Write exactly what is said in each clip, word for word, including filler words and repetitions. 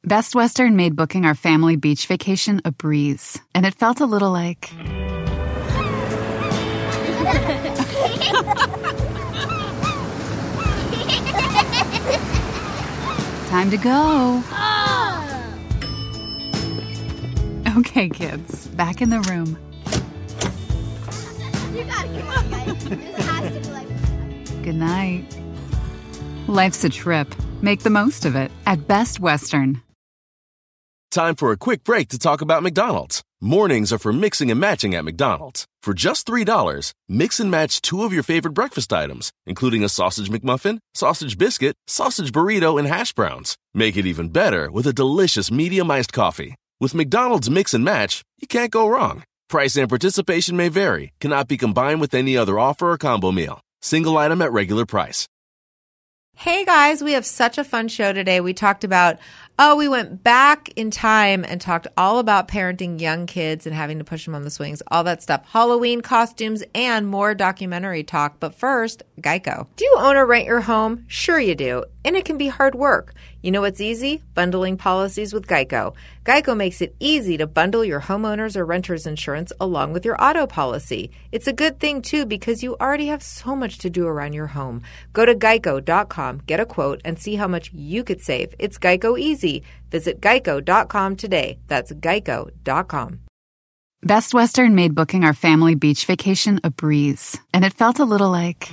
Best Western made booking our family beach vacation a breeze, and it felt a little like... Time to go. Oh. Okay, kids, back in the room. You gotta come on, guys. This has to be like... Good night. Life's a trip. Make the most of it at Best Western. Time for a quick break to talk about McDonald's. Mornings are for mixing and matching at McDonald's. For just three dollars, mix and match two of your favorite breakfast items, including a sausage McMuffin, sausage biscuit, sausage burrito, and hash browns. Make it even better with a delicious medium iced coffee. With McDonald's Mix and Match, you can't go wrong. Price and participation may vary, cannot be combined with any other offer or combo meal. Single item at regular price. Hey guys, we have such a fun show today. We talked about, oh, we went back in time and talked all about parenting young kids and having to push them on the swings, all that stuff. Halloween costumes and more documentary talk. But first, Geico. Do you own or rent your home? Sure you do. And it can be hard work. You know what's easy? Bundling policies with Geico. Geico makes it easy to bundle your homeowners or renters insurance along with your auto policy. It's a good thing, too, because you already have so much to do around your home. Go to geico dot com, get a quote, and see how much you could save. It's Geico easy. Visit geico dot com today. That's geico dot com. Best Western made booking our family beach vacation a breeze, and it felt a little like...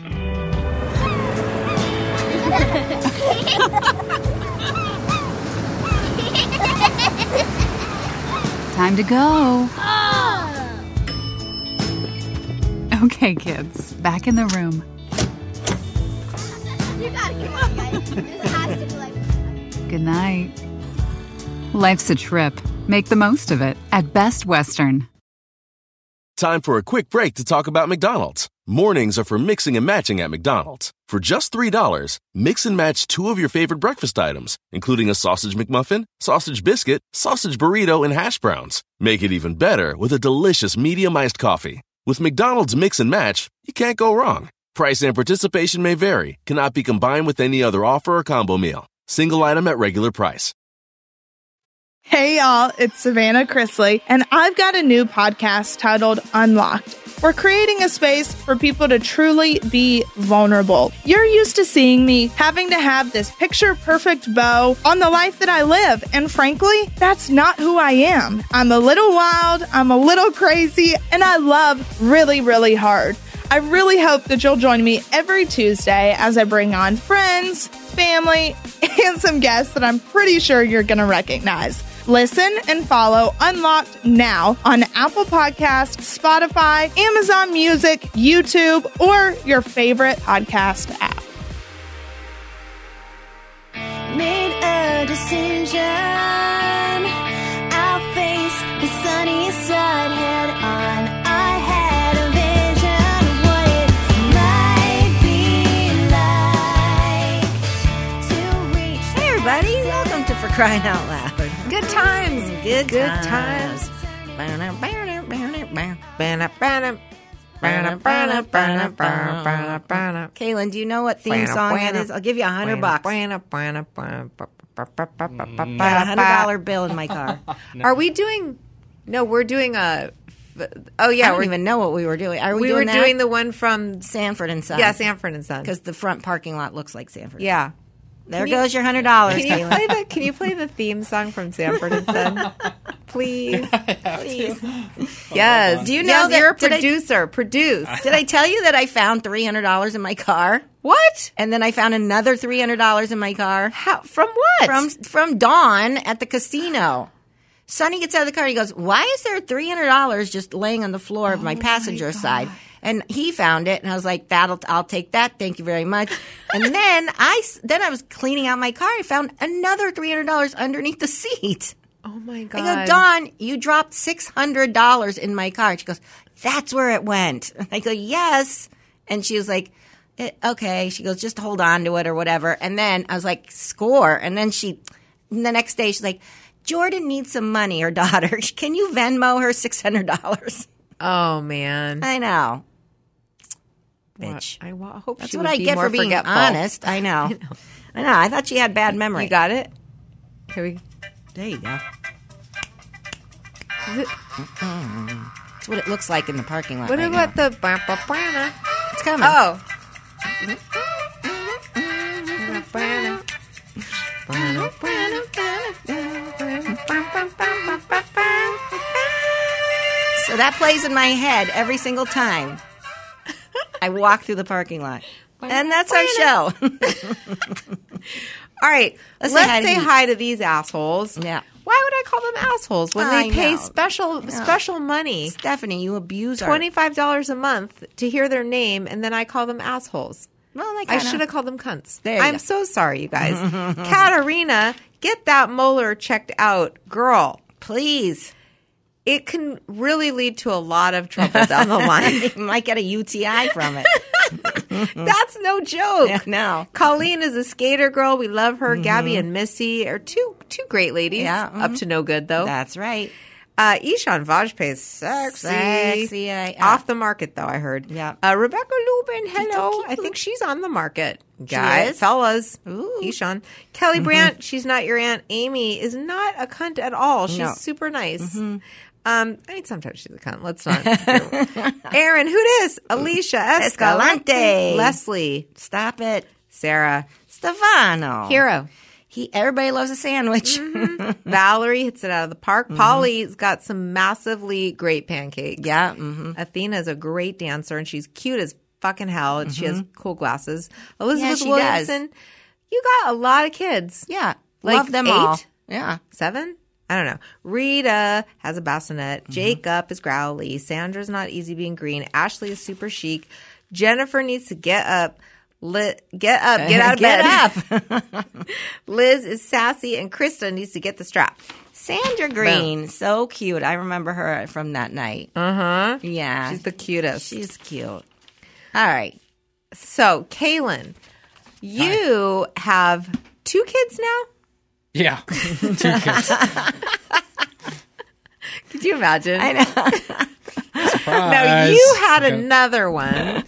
Time to go. Oh. Okay, kids, back in the room. You gotta come on, guys. This has to be like... Good night. Life's a trip. Make the most of it at Best Western. Time for a quick break to talk about McDonald's. Mornings are for mixing and matching at McDonald's. For just three dollars, mix and match two of your favorite breakfast items, including a sausage McMuffin, sausage biscuit, sausage burrito, and hash browns. Make it even better with a delicious medium iced coffee. With McDonald's Mix and Match, you can't go wrong. Price and participation may vary, cannot be combined with any other offer or combo meal. Single item at regular price. Hey y'all, it's Savannah Chrisley, and I've got a new podcast titled Unlocked. We're creating a space for people to truly be vulnerable. You're used to seeing me having to have this picture-perfect bow on the life that I live, and frankly, that's not who I am. I'm a little wild, I'm a little crazy, and I love really, really hard. I really hope that you'll join me every Tuesday as I bring on friends, family, and some guests that I'm pretty sure you're going to recognize. Listen and follow Unlocked now on Apple Podcasts, Spotify, Amazon Music, YouTube, or your favorite podcast app. Made a decision. I'll face the sunny side head on. I had a vision of what it might be like to reach. Hey everybody, welcome to For Crying Out Loud. Good times. Good, Good times. times. Kaylin, do you know what theme song it is? I'll give you a hundred bucks. I got a hundred dollar bill in my car. Are we doing... No, we're doing a... Oh, yeah. I don't we're, even know what we were doing. Are we, we doing were that? doing the one from... Sanford and Son. Yeah, Sanford and Son. Because the front parking lot looks like Sanford. Yeah. There Can you- goes your hundred dollars, Can you Kaylin. play the Can you play the theme song from Sanford and Son, please? Please. Yes. Do you know yes, that- you're a did I- producer? Produce. Did I tell you that I found three hundred dollars in my car? What? And then I found another three hundred dollars in my car. How? From what? From from Dawn at the casino. Sonny gets out of the car. He goes, "Why is there three hundred dollars just laying on the floor of my passenger side?" And he found it, and I was like, "That'll I'll take that. Thank you very much." And then I then I was cleaning out my car. I found another three hundred dollars underneath the seat. Oh my god! I go, "Dawn, you dropped six hundred dollars in my car." She goes, "That's where it went." And I go, "Yes." And she was like, eh, "Okay." She goes, "Just hold on to it or whatever." And then I was like, "Score." And then she, the next day, she's like, "Jordan needs some money, her daughter. Can you Venmo her six hundred dollars? Oh man! I know. Bitch. I, I hope That's she what would I be get more for being forgetful. honest. I know. I know. I know. I thought she had bad memory. You got it? Here we There you go. Is it- That's what it looks like in the parking lot What right about now. the... ba- ba- ba- It's coming. Oh. So that plays in my head every single time I walk through the parking lot. And that's our show. All right, Let's let's, say hi to say these. hi to these assholes. Yeah. Why would I call them assholes when I they pay know. special special money, Stephanie, you abuse our... twenty-five dollars a month to hear their name, and then I call them assholes? Well, they I kinda- should have called them cunts. There you I'm go. so sorry, you guys. Katarina, get that molar checked out. Girl, Please. it can really lead to a lot of trouble down the line. You might get a U T I from it. That's no joke. Yeah, no. Colleen is a skater girl. We love her. Gabby and Missy are two two great ladies. Yeah, mhm. Up to no good, though. That's right. Uh, Ishan Vajpayee is sexy. Sexy, uh, Off the market, though, I heard. Yeah. Uh, Rebecca Lubin, hello. cute. I think she's on the market. Guy, is? fellas. Ooh. Ishan. Kelly Brandt, she's not your aunt. Amy is not a cunt at all. She's No. super nice. Um, I mean, sometimes she's a cunt. Let's not. Aaron, who dis? Alicia, Escalante. Escalante. Leslie, Stop it. Sarah, Stefano. Hero. He, everybody loves a sandwich. Valerie hits it out of the park. Polly's got some massively great pancakes. Yeah. Mm-hmm. Athena's a great dancer, and she's cute as fucking hell, and she has cool glasses. Elizabeth she does. Williamson, you got a lot of kids. Yeah. Like Love them eight? all. Yeah. Seven? I don't know. Rita has a bassinet. Mm-hmm. Jacob is growly. Sandra's not easy being green. Ashley is super chic. Jennifer needs to get up. Li- get up. Get out of Get bed. up. Liz is sassy, and Krista needs to get the strap. Sandra Green. So cute. I remember her from that night. Uh huh. Yeah. She's the cutest. She's cute. All right. So, Kaylin, you have two kids now? Yeah, two kids. Could you imagine? I know. Now, you had another one. Um,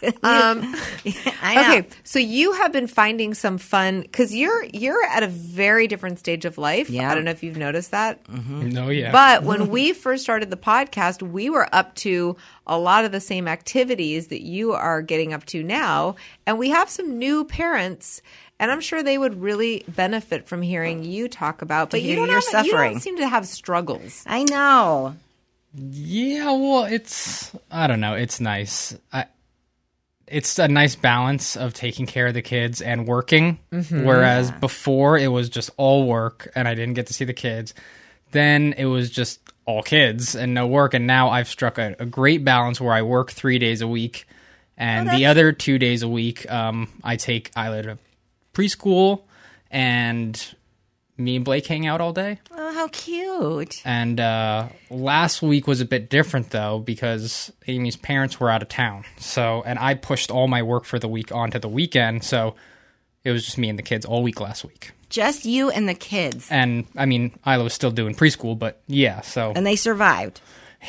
I know. okay, so you have been finding some fun because you're you're at a very different stage of life. Yeah. I don't know if you've noticed that. No, yeah. But when we first started the podcast, we were up to a lot of the same activities that you are getting up to now. And we have some new parents, and I'm sure they would really benefit from hearing you talk about. But you hear don't, your have, you suffering. don't seem to have struggles. I know. Yeah, well, it's, I don't know, it's nice. I, it's a nice balance of taking care of the kids and working, whereas before it was just all work and I didn't get to see the kids. Then it was just all kids and no work, and now I've struck a, a great balance where I work three days a week, and the other two days a week um, I take Isla to preschool, and me and Blake hang out all day. Oh, how cute. And uh, last week was a bit different, though, because Amy's parents were out of town. So, and I pushed all my work for the week onto the weekend. So it was just me and the kids all week last week. Just you and the kids. And, I mean, Isla was still doing preschool, but yeah, so. And they survived.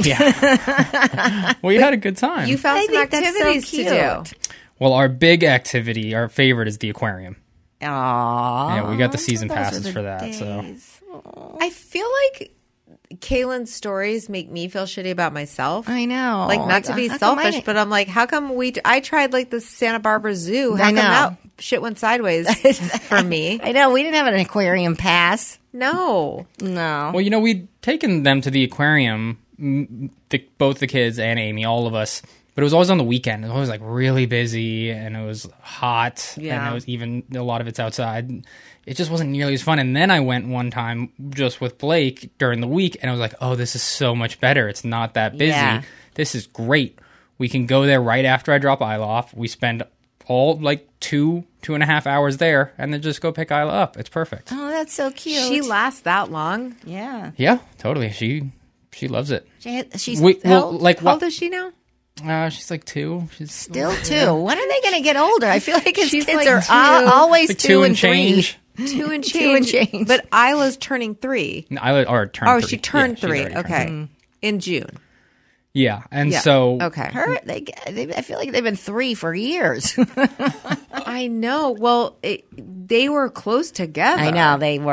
Yeah. We had a good time. You found I some think that's so activities to do. cute. Well, our big activity, our favorite is the aquarium. Aww. Yeah, we got the season Those are passes the for that, so. days. I feel like Kaylin's stories make me feel shitty about myself. I know. Like, not to Like, be how come I selfish, didn't- but I'm like, how come we? d- I tried like the Santa Barbara Zoo. How I come know. that shit went sideways for me? I know. We didn't have an aquarium pass. No. No. Well, you know, we'd taken them to the aquarium, m- the, both the kids and Amy, all of us, but it was always on the weekend. It was always like really busy, and it was hot, Yeah. and it was even a lot of it's outside. It just wasn't nearly as fun. And then I went one time just with Blake during the week, and I was like, oh, this is so much better. It's not that busy. Yeah. This is great. We can go there right after I drop Isla off. We spend all like two, two and a half hours there, and then just go pick Isla up. It's perfect. Oh, that's so cute. She lasts that long. Yeah. Yeah, totally. She she loves it. She, she's We, well, how- like How what? old is she now? Uh, she's like two. She's still two. When are they going to get older? I feel like his She's kids like are two. al- always like two, two and and change. three. Two and change. Two and change. But Isla's turning three. No, I or turned. Oh, three. she turned Yeah, she's three. already turned Okay. three. In June. Yeah, and Yeah. so Okay. Her, they, they, I feel like they've been three for years. I know. Well, it, they were close together. I know they were.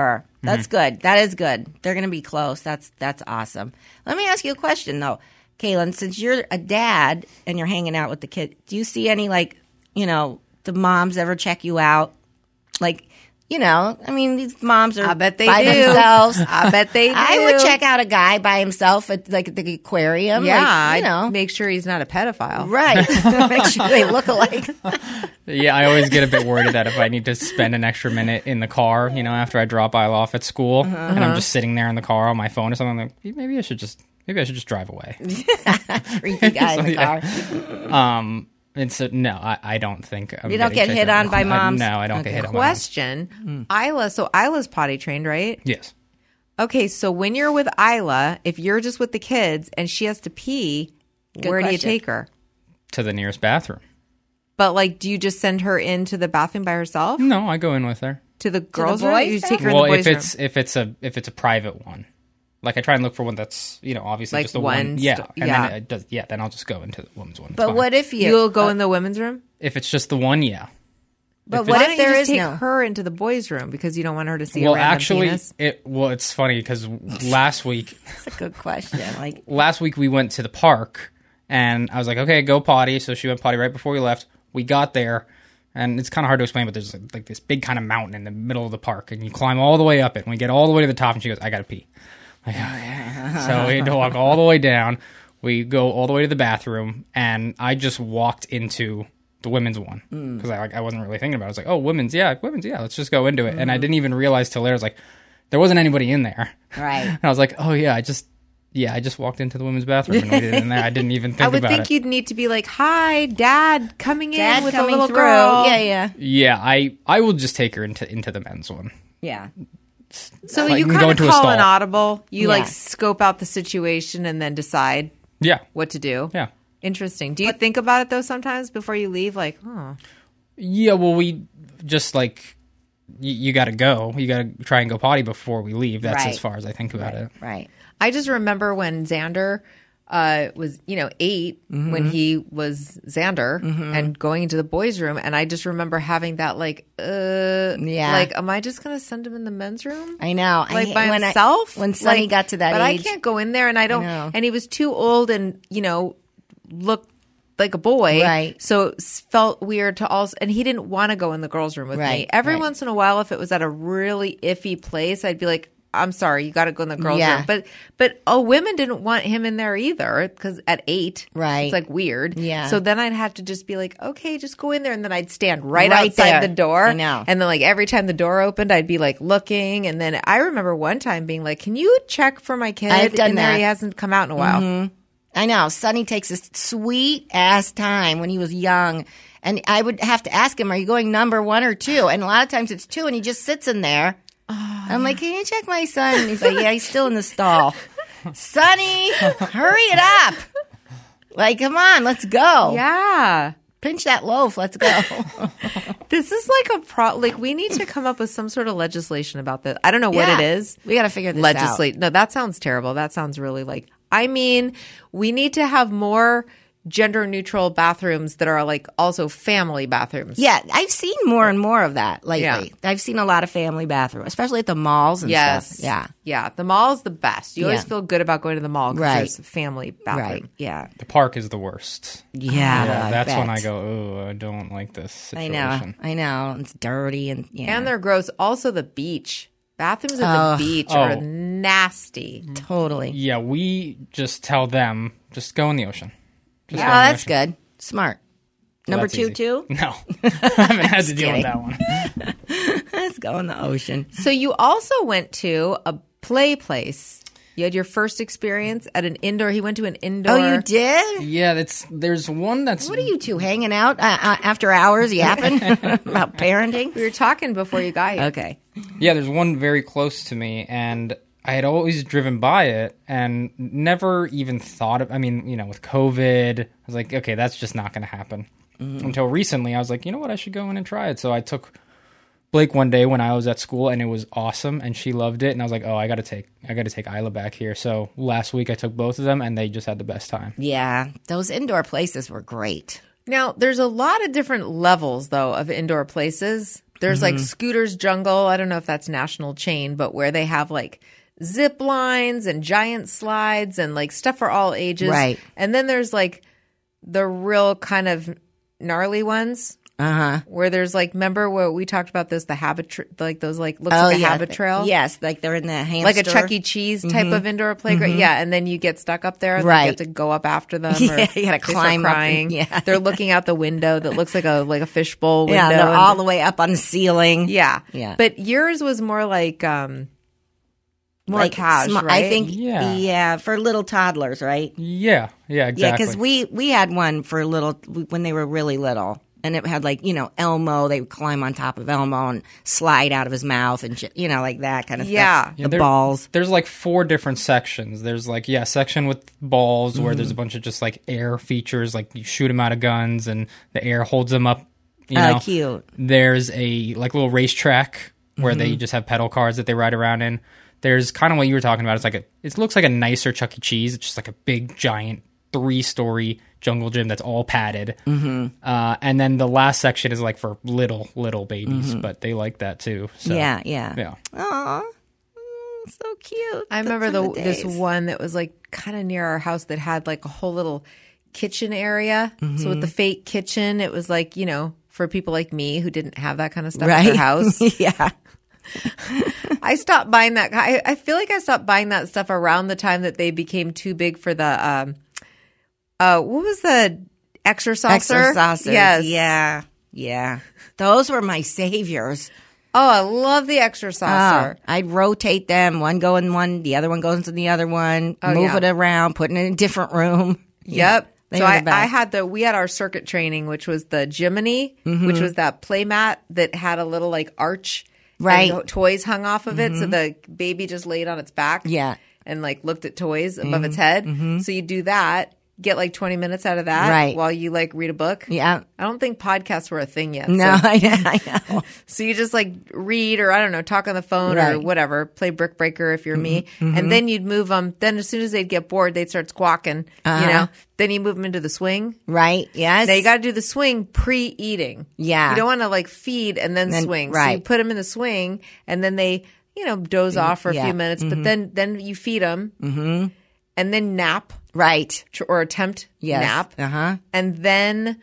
That's good. That is good. They're going to be close. That's that's awesome. Let me ask you a question, though. Kaylin, since you're a dad and you're hanging out with the kid, do you see any, like, you know, the moms ever check you out? Like, you know, I mean, these moms are I bet they by do. themselves. I bet they do. I would check out a guy by himself at, like, at the aquarium. Yeah, like, you I'd know. make sure he's not a pedophile. Right. Make sure they look alike. Yeah, I always get a bit worried that if I need to spend an extra minute in the car, you know, after I drop Isla off at school, Uh-huh. and I'm just sitting there in the car on my phone or something, I'm like, maybe I should just, maybe I should just drive away. Creepy guy in the car. Um, and so no, I, I don't think I'm You don't getting get hit checked out. on by I- moms? no, I don't Okay. get hit on by moms. Question: Isla. So Isla's potty trained, right? Yes. Okay, so when you're with Isla, if you're just with the kids and she has to pee, Good where do you question. take her? To the nearest bathroom. But like, do you just send her into the bathroom by herself? No, I go in with her. To the girls' room? boys' You take her Well, in the boys' if it's room. if it's a if it's a private one, like I try and look for one that's, you know, obviously Like just a one one. Yeah, st- and yeah. then it does. Yeah, then I'll just go into the woman's one. It's But fine. what if you... You'll go in the women's room. if it's just the one? Yeah. But if what Why if don't there you is just take no... her into the boys' room because you don't want her to see Well, a random actually, penis? it well, it's funny because last week, That's a good question. Like, last week we went to the park, and I was like, okay, go potty. So she went potty right before we left. We got there, and it's kind of hard to explain, but there's like this big kind of mountain in the middle of the park, and you climb all the way up it. And we get all the way to the top, and she goes, "I gotta pee." Like, okay. So we had to walk all the way down. We go all the way to the bathroom, and I just walked into the women's one because I like I wasn't really thinking about it. I was like, oh, women's, yeah, women's, yeah, let's just go into it. And I didn't even realize till later, I was like, there wasn't anybody in there. right. And I was like, oh yeah, I just yeah, I just walked into the women's bathroom and waited in there. I didn't even think I would about think it. you'd need to be like, "Hi, Dad, coming in Dad with a coming little through. girl." Yeah, yeah. Yeah, I I will just take her into into the men's one. Yeah. So Like, you you can kind go of into a call an stall. audible. You Yeah. like scope out the situation and then decide Yeah, what to do. yeah, Interesting. Do you think about it though sometimes before you leave? Like, oh, yeah. Well, we just like you, you got to go. You got to try and go potty before we leave. That's Right. as far as I think about it. Right. I just remember when Xander uh, was, you know, eight Mm-hmm. when he was Xander and going into the boys' room, and I just remember having that like, uh, Yeah. like, am I just gonna send him in the men's room? I know. Like I, by when I- himself when Sonny Like, got to that but age. I can't go in there, and I don't. know. And he was too old, and you know, looked like a boy, Right. So it s- felt weird to also, and he didn't want to go in the girls' room with me. Right, Every right. once in a while, if it was at a really iffy place, I'd be like, "I'm sorry, you got to go in the girls' Yeah. room." But but oh, women didn't want him in there either because at eight, Right. it's like weird. Yeah. So then I'd have to just be like, "Okay, just go in there," and then I'd stand right, Right outside there. the door. I know. And then like every time the door opened, I'd be like looking, and then I remember one time being like, "Can you check for my kid?" I've done in there? that. He hasn't come out in a while. I know. Sonny takes this sweet ass time when he was young. And I would have to ask him, are you going number one or two? And a lot of times it's two, and he just sits in there. I'm like, can you check my son? And he's like, yeah, he's still in the stall. Sonny, hurry it up. Like, come on, let's go. Yeah. Pinch that loaf. Let's go. This is like a pro. Like we need to come up with some sort of legislation about this. I don't know what Yeah. it is. We got to figure this Legislate. No, that sounds terrible. That sounds really like. I mean, we need to have more gender neutral bathrooms that are like also family bathrooms. Yeah, I've seen more and more of that lately. Yeah. I've seen a lot of family bathrooms, especially at the malls and Yes. stuff. Yeah. Yeah. The mall's the best. You always Yeah. feel good about going to the mall because Right. there's a family bathroom. Right. Yeah. The park is the worst. Yeah. Yeah, I that's when bet. I go, oh, I don't like this I situation. know. I know. It's dirty and yeah. And they're gross. Also, the beach. Bathrooms at the beach Oh. are nasty. totally. Yeah, we just tell them just go in the ocean. Just Oh, go in the that's ocean. good. Smart. Number That's two, easy. too? No, I haven't had to deal kidding. with that one. Let's go in the ocean. So you also went to a play place. You had your first experience at an indoor. He went to an indoor. Oh, you did? Yeah, that's there's one that's What are you two hanging out uh, uh, after hours yapping about parenting? We were talking before you got here. Okay. Yeah, there's one very close to me, and I had always driven by it and never even thought of, I mean, you know, with COVID, I was like, okay, that's just not going to happen. Mm-hmm. Until recently, I was like, you know what, I should go in and try it. So I took Blake one day when I was at school, and it was awesome, and she loved it, and I was like, oh, I got to take, I got to take Isla back here. So last week I took both of them, and they just had the best time. Yeah, those indoor places were great. Now, there's a lot of different levels, though, of indoor places. There's like Scooter's Jungle. I don't know if that's national chain, but where they have like zip lines and giant slides and like stuff for all ages. Right. And then there's like the real kind of gnarly ones. Uh-huh. Where there's like, remember where we talked about this, the habit, tra- like those like, looks Oh, like a yeah. habit trail? Yes, like they're in the hamster. Like a Chuck E. Cheese type of indoor playground. Yeah, and then you get stuck up there and Right. you have to go up after them. Yeah, or you gotta they start climb up and- crying. yeah. They're looking out the window that looks like a like a fishbowl window. Yeah, they're and- all the way up on the ceiling. Yeah. Yeah. But yours was more like um more Like cash, sm- right? I think, Yeah. yeah, for little toddlers, right? Yeah, yeah, Yeah, exactly. because we, we had one for little, when they were really little. And it had like, you know, Elmo. They would climb on top of Elmo and slide out of his mouth and shit, you know, like that kind of Yeah. stuff. Yeah, The there- balls. There's like four different sections. There's like, yeah, section with balls where there's a bunch of just like air features, like you shoot them out of guns and the air holds them up. You Oh, know, cute. There's a like little racetrack where they just have pedal cars that they ride around in. There's kind of what you were talking about. It's like a, it looks like a nicer Chuck E. Cheese. It's just like a big giant three story jungle gym that's all padded. Mm-hmm. Uh, and then the last section is like for little little babies, but they like that too. So, Yeah, yeah. yeah. Aw, mm, so cute. I remember Those the, are this days. one that was like kind of near our house that had like a whole little kitchen area. So with the fake kitchen, it was like, you know, for people like me who didn't have that kind of stuff Right? at their house. Yeah. I stopped buying that. I, I feel like I stopped buying that stuff around the time that they became too big for the, um, uh, what was the extra saucer? Extra saucers. Yes. Yeah. Yeah. Those were my saviors. Oh, I love the extra saucer. Oh, I'd rotate them. One go in one, the other one goes into the other one. Oh, move yeah. it around, put it in a different room. Yeah, Yep. they So were the I, best. I had the we had our circuit training, which was the Jiminy, which was that play mat that had a little like arch, and Right. to- toys hung off of it, so the baby just laid on its back, Yeah. and like looked at toys above its head. So you do that, get like twenty minutes out of that, Right. while you like read a book. Yeah. I don't think podcasts were a thing yet. No, so, I know. I know. so you just like read or I don't know, talk on the phone or Right. whatever, play Brick Breaker if you're me, and then you'd move them. Then as soon as they'd get bored, they'd start squawking. Uh-huh. You know, then you move them into the swing. Right. Yes. Now you got to do the swing pre-eating. Yeah. you don't want to like feed and then, Then- swing. So you right. put them in the swing, and then they, you know, doze off for a yeah. few minutes. But then, then you feed them, mm-hmm. and then nap Right. tr- or attempt Yes. nap, Uh huh. and then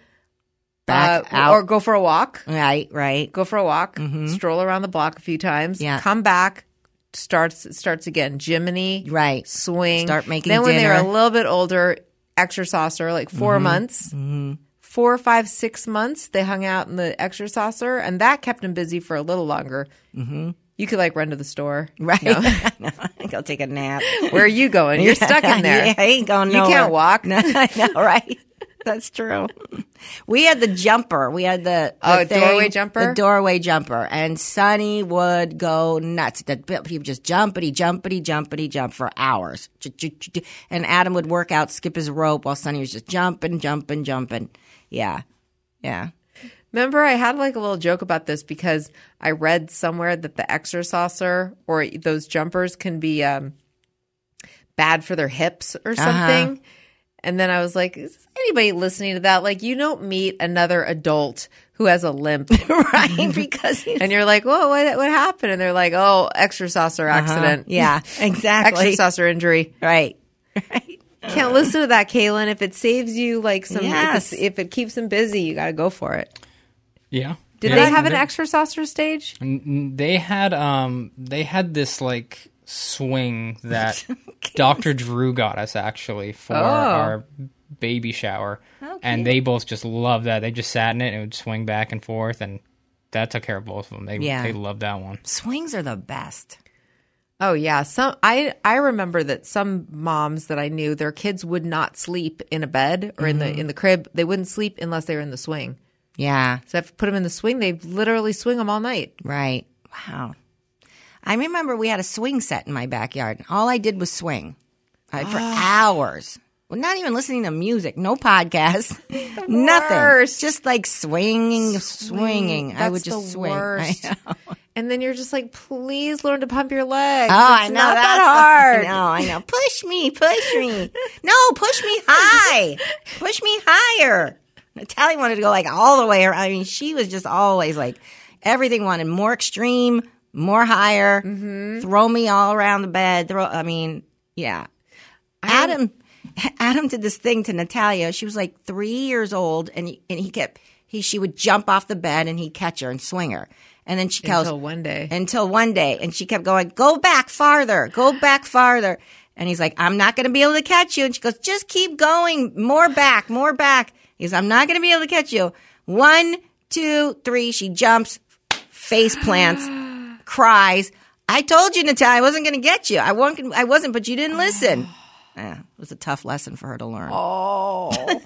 Back uh, out. or go for a walk. Right. Right. Go for a walk. Stroll around the block a few times. Yeah. Come back. Starts starts again. Jiminy. Right. Swing. Start making Then when they were a dinner. little bit older, extra saucer, like 4 months, four, five, six months, they hung out in the extra saucer, and that kept them busy for a little longer. Mm-hmm. You could like run to the store. Right. No. I know. Go take a nap. Where are you going? You're stuck in there. Yeah, I ain't going You nowhere. can't walk. No, I know, right? That's true. We had the jumper. We had the, the Oh, thing, doorway jumper? The doorway jumper. And Sonny would go nuts. The- He would just jumpity, jumpity, jumpity, jump for hours. And Adam would work out, skip his rope while Sonny was just jumping, jumping, jumping. Yeah. Yeah. Remember, I had like a little joke about this because I read somewhere that the extra saucer or those jumpers can be um, bad for their hips or something. And then I was like, is anybody listening to that? Like, you don't meet another adult who has a limp. Right? Because he's, And you're like, whoa, what, what happened? And they're like, oh, extra saucer accident. yeah, exactly. Extra saucer injury. Right. Right. Can't listen to that, Kaylin. If it saves you like some, Yes. if, it's, if it keeps them busy, you got to go for it. Yeah. Did Yeah. they have an They- extra saucer stage? N- They had um they had this like swing that Doctor Drew got us actually for Oh. our baby shower, and they both just loved that. They just sat in it and it would swing back and forth, and that took care of both of them. They Yeah. they loved that one. Swings are the best. Oh yeah, some I I remember that some moms that I knew, their kids would not sleep in a bed or in the in the crib. They wouldn't sleep unless they were in the swing. Yeah. So if I put them in the swing, they literally swing them all night. Right. Wow. I remember we had a swing set in my backyard. All I did was swing I, for hours. Well, not even listening to music, no podcast, nothing. worst. Just like swinging, swinging. I would That's just the swing. worst. I know. And then you're just like, please learn to pump your legs. Oh, it's I know not that's that hard. I know, I know. Push me, push me. No, push me high. Push me higher. Natalie wanted to go like all the way around. I mean, she was just always like everything wanted more extreme, more higher, Mm-hmm. throw me all around the bed. Throw, I mean, yeah. Adam, Adam did this thing to Natalia. She was like three years old, and he, and he kept he she would jump off the bed and he'd catch her and swing her, and then she goes Until one day. until one day, and she kept going, go back farther, go back farther, and he's like, I'm not going to be able to catch you, and she goes, just keep going, more back, more back. He goes, I'm not going to be able to catch you. One, two, three. She jumps, face plants, cries. I told you, Natalia, I wasn't going to get you. I wasn't, I wasn't, but you didn't listen. Yeah, it was a tough lesson for her to learn. Oh.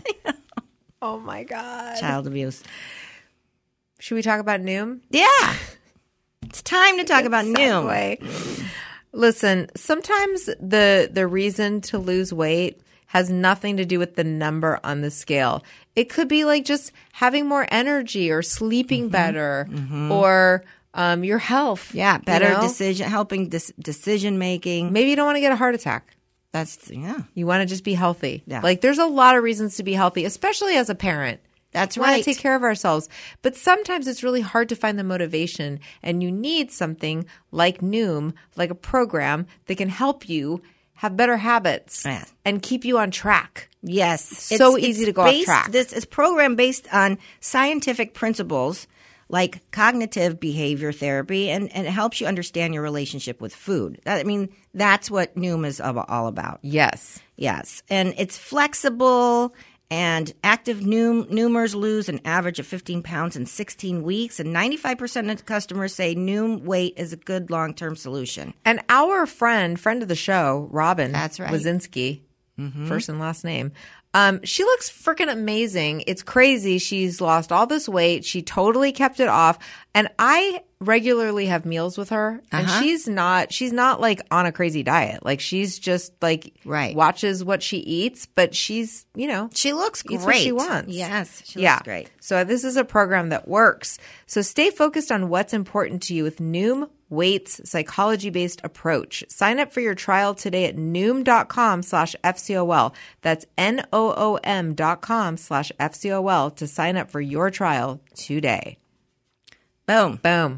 Oh, my God. Child abuse. Should we talk about Noom? Yeah. It's time to talk about Noom. Segue. Listen, sometimes the the reason to lose weight has nothing to do with the number on the scale. It could be like just having more energy or sleeping Mm-hmm. better or um, your health. Yeah, better you know? decision, helping dis- decision making. Maybe you don't want to get a heart attack. That's, yeah. You want to just be healthy. Yeah. Like there's a lot of reasons to be healthy, especially as a parent. That's We want right. to take care of ourselves. But sometimes it's really hard to find the motivation, and you need something like Noom, like a program that can help you have better habits Yeah. and keep you on track. Yes. So easy to go off based, track. This is a program based on scientific principles like cognitive behavior therapy, and, and it helps you understand your relationship with food. I mean, that's what Noom is ab- all about. Yes. Yes. And it's flexible, and active Noom, Noomers lose an average of fifteen pounds in sixteen weeks, and ninety-five percent of customers say Noom weight is a good long-term solution. And our friend, friend of the show, Robin That's right. Mm-hmm. Wazinski, first and last name, um, she looks freaking amazing. It's crazy. She's lost all this weight. She totally kept it off. And I regularly have meals with her, and Uh-huh. she's not she's not like on a crazy diet. Like she's just like Right. watches what she eats, but she's, you know, She looks great. eats what she wants. Yes, she yeah. looks great. So this is a program that works. So stay focused on what's important to you with Noom Weight's psychology-based approach. Sign up for your trial today at Noom.com slash FCOL. That's N-O-O-M dot com slash F-C-O-L to sign up for your trial today. Boom. Boom.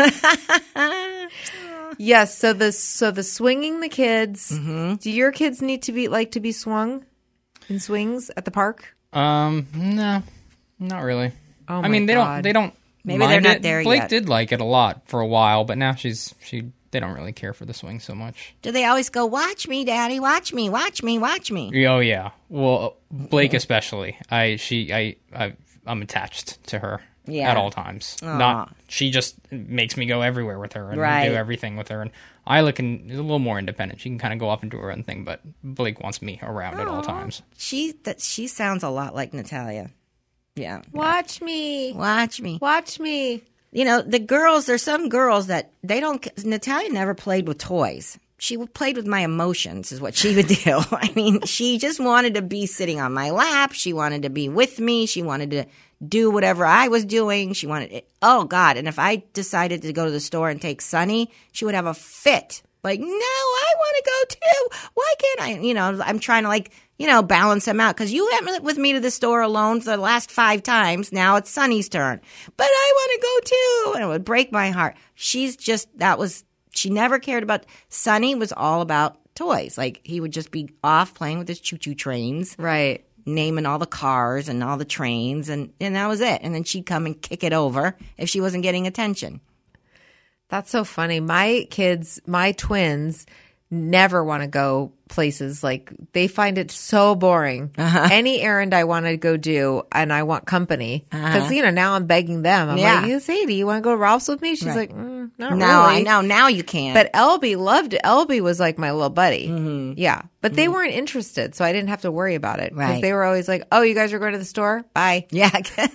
Yes. So the so the swinging the kids. Mm-hmm. Do your kids need to be like to be swung in swings at the park? Um, no, not really. Oh I my mean, they God. don't. They don't. Maybe mind they're not it. there Blake yet. did like it a lot for a while, but now she's she. They don't really care for the swing so much. Do they always go, watch me, Daddy, watch me, watch me, watch me? Oh yeah. Well, Blake especially. I she I, I I'm attached to her Yeah. at all times. Not she just makes me go everywhere with her and Right. do everything with her. And Isla can is a little more independent. She can kind of go off and do her own thing, but Blake wants me around at all times. She that she sounds a lot like Natalia. Yeah. Watch me. Watch me. Watch me. You know, the girls, there's some girls that they don't, Natalia never played with toys. She played with my emotions is what she would do. I mean, she just wanted to be sitting on my lap. She wanted to be with me. She wanted to do whatever I was doing. She wanted it. Oh, God. And if I decided to go to the store and take Sunny, she would have a fit. Like, no, I want to go too. Why can't I? You know, I'm trying to like, you know, balance them out. Because you went with me to the store alone for the last five times. Now it's Sunny's turn. But I want to go too. And it would break my heart. She's just, that was, she never cared about, Sunny was all about toys. Like, he would just be off playing with his choo-choo trains. Right. Naming all the cars and all the trains. And, and that was it. And then she'd come and kick it over if she wasn't getting attention. That's so funny. My kids, my twins, never want to go places. Like they find it so boring. Uh-huh. Any errand I want to go do, and I want company because you know now I'm begging them. I'm Yeah. like, "Hey, do you want to go to Ralph's with me?" She's Right. like, mm, "Not No, really." I know. Now you can't. But Elby loved it. Elby was like my little buddy. Mm-hmm. Yeah, but they weren't interested, so I didn't have to worry about it because Right. they were always like, "Oh, you guys are going to the store? Bye." yeah.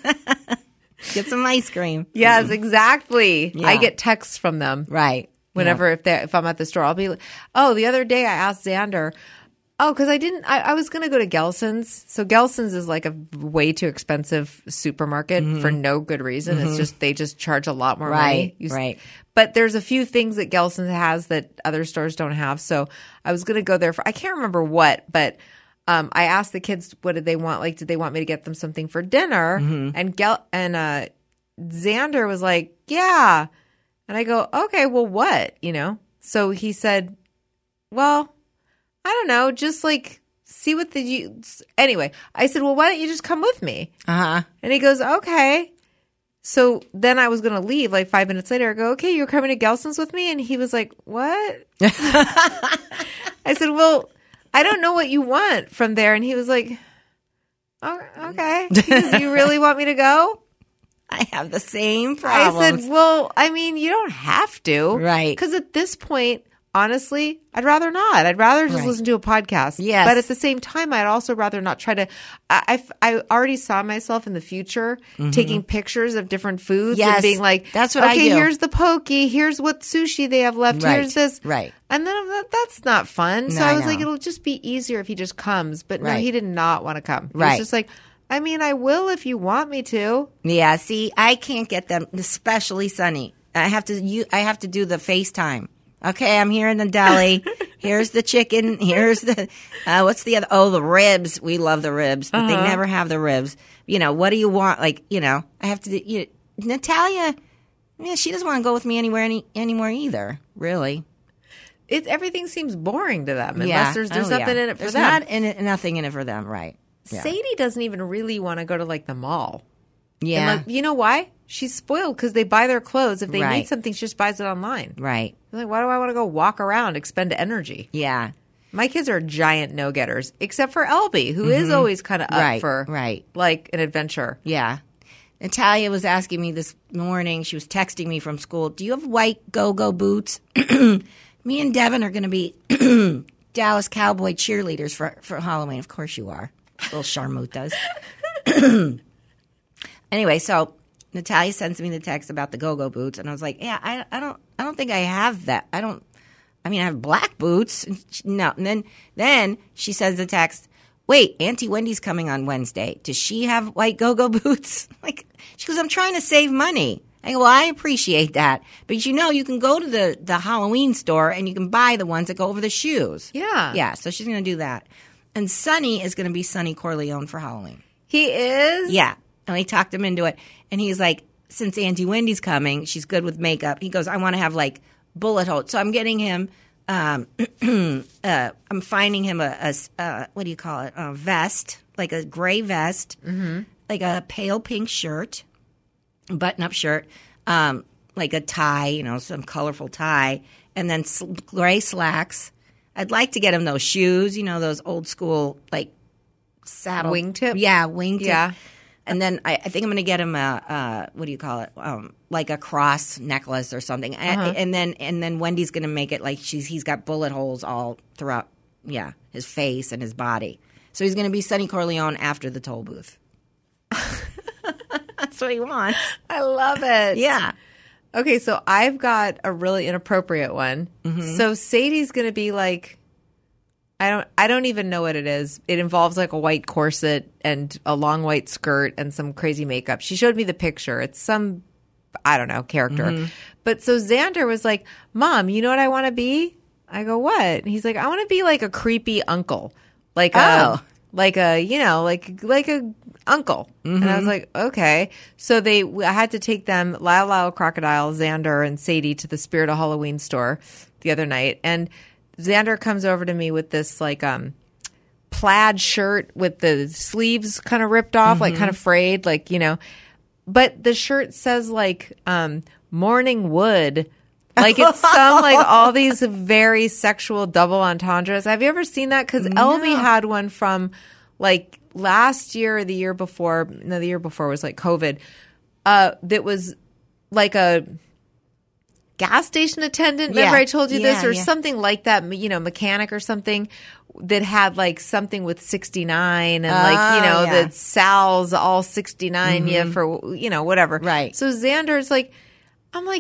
Get some ice cream. Yes, exactly. Yeah. I get texts from them. Right. Whenever if they if I'm at the store, I'll be like, oh, the other day I asked Xander, oh, because I didn't, I, I was going to go to Gelson's. So Gelson's is like a way too expensive supermarket for no good reason. It's just, they just charge a lot more money. Right, You s- right. But there's a few things that Gelson's has that other stores don't have. So I was going to go there for, I can't remember what, but um, I asked the kids, what did they want? Like, did they want me to get them something for dinner? And Gel, and, uh, Xander was like, yeah. And I go, okay, well, what? You know? So he said, well, I don't know, just like see what the you. Anyway, I said, well, why don't you just come with me? Uh-huh. And he goes, okay. So then I was going to leave like five minutes later. I go, okay, you're coming to Gelson's with me? And he was like, what? I said, well, I don't know what you want from there. And he was like, oh, okay. He goes, you really want me to go? I have the same problems. I said, well, I mean, you don't have to. Right. Because at this point, honestly, I'd rather not. I'd rather just Right. listen to a podcast. Yes. But at the same time, I'd also rather not try to. I, I, I already saw myself in the future taking pictures of different foods Yes. and being like, That's what I okay, do." here's the poke. Here's what sushi they have left. Right. Here's this. Right. And then I'm like, that's not fun. So No, I I was like, know. it'll just be easier if he just comes. But no, Right. he did not want to come. He Right. was just like, I mean, I will if you want me to. Yeah, see, I can't get them, especially Sunny. I have to you I have to do the FaceTime. Okay, I'm here in the deli. Here's the chicken. Here's the uh, what's the other? Oh, the ribs. We love the ribs, but they never have the ribs. You know, what do you want? Like, you know, I have to. do you, Natalia, yeah, she doesn't want to go with me anywhere any anymore either. Really, It everything seems boring to them unless yeah. there's there's Oh, nothing yeah. in it for there's them. Not in it, nothing in it for them, right? Yeah. Sadie doesn't even really want to go to like the mall. Yeah, And like, you know why? She's spoiled because they buy their clothes. If they Right. need something, she just buys it online. right. Like, why do I want to go walk around, expend energy? Yeah, My kids are giant no-getters, except for Elby, who is always kind of up Right, for right. like an adventure. yeah. Natalia was asking me this morning. She was texting me from school. Do you have white go-go boots? Me and Devin are going to be Dallas Cowboy cheerleaders for, for Halloween. Of course you are. Little Charmutas. Anyway, so Natalia sends me the text about the go-go boots, and I was like, yeah, I, I don't I don't think I have that. I don't I mean, I have black boots. And she- No. And then then she sends the text, wait, Auntie Wendy's coming on Wednesday. Does she have white go-go boots? Like, she goes, I'm trying to save money. I go, well, I appreciate that. But you know, you can go to the, the Halloween store and you can buy the ones that go over the shoes. Yeah. Yeah, so she's going to do that. And Sonny is going to be Sonny Corleone for Halloween. He is? Yeah. And we talked him into it. And he's like, since Auntie Wendy's coming, she's good with makeup. He goes, I want to have like bullet holes. So I'm getting him, um, uh, I'm finding him a, a s- uh, what do you call it? A vest, like a gray vest, mm-hmm. like a pale pink shirt, button up shirt, um, like a tie, you know, some colorful tie, and then sl- gray slacks. I'd like to get him those shoes, you know, those old school, like saddle. Wingtip? Yeah, wingtip. Yeah. And then I, I think I'm going to get him a, uh, what do you call it? Um, like a cross necklace or something. A- And then and then Wendy's going to make it like she's he's got bullet holes all throughout, yeah, his face and his body. So he's going to be Sonny Corleone after the toll booth. That's what he wants. I love it. Yeah. Okay, so I've got a really inappropriate one. So Sadie's going to be like, I don't, I don't even know what it is. It involves like a white corset and a long white skirt and some crazy makeup. She showed me the picture. It's some, I don't know, character. But so Xander was like, Mom, you know what I want to be? I go, what? And he's like, I want to be like a creepy uncle, like a, Oh. like a, you know, like like a uncle. And I was like, okay. So they, I had to take them, Lyle Lyle Crocodile, Xander, and Sadie to the Spirit of Halloween store the other night, and Xander comes over to me with this like um plaid shirt with the sleeves kind of ripped off, like kind of frayed, like, you know. But the shirt says like um morning wood. Like it's some like all these very sexual double entendres. Have you ever seen that? Because Elby had one from like last year or the year before. No, the year before was like COVID. Uh, that was like a gas station attendant. Remember Yeah. I told you Yeah, this, or yeah. something like that. You know, mechanic or something that had like something with sixty-nine and like you Oh, know yeah. the Sal's all sixty-nine. Yeah, for you know whatever. Right. So Xander's like, I'm like.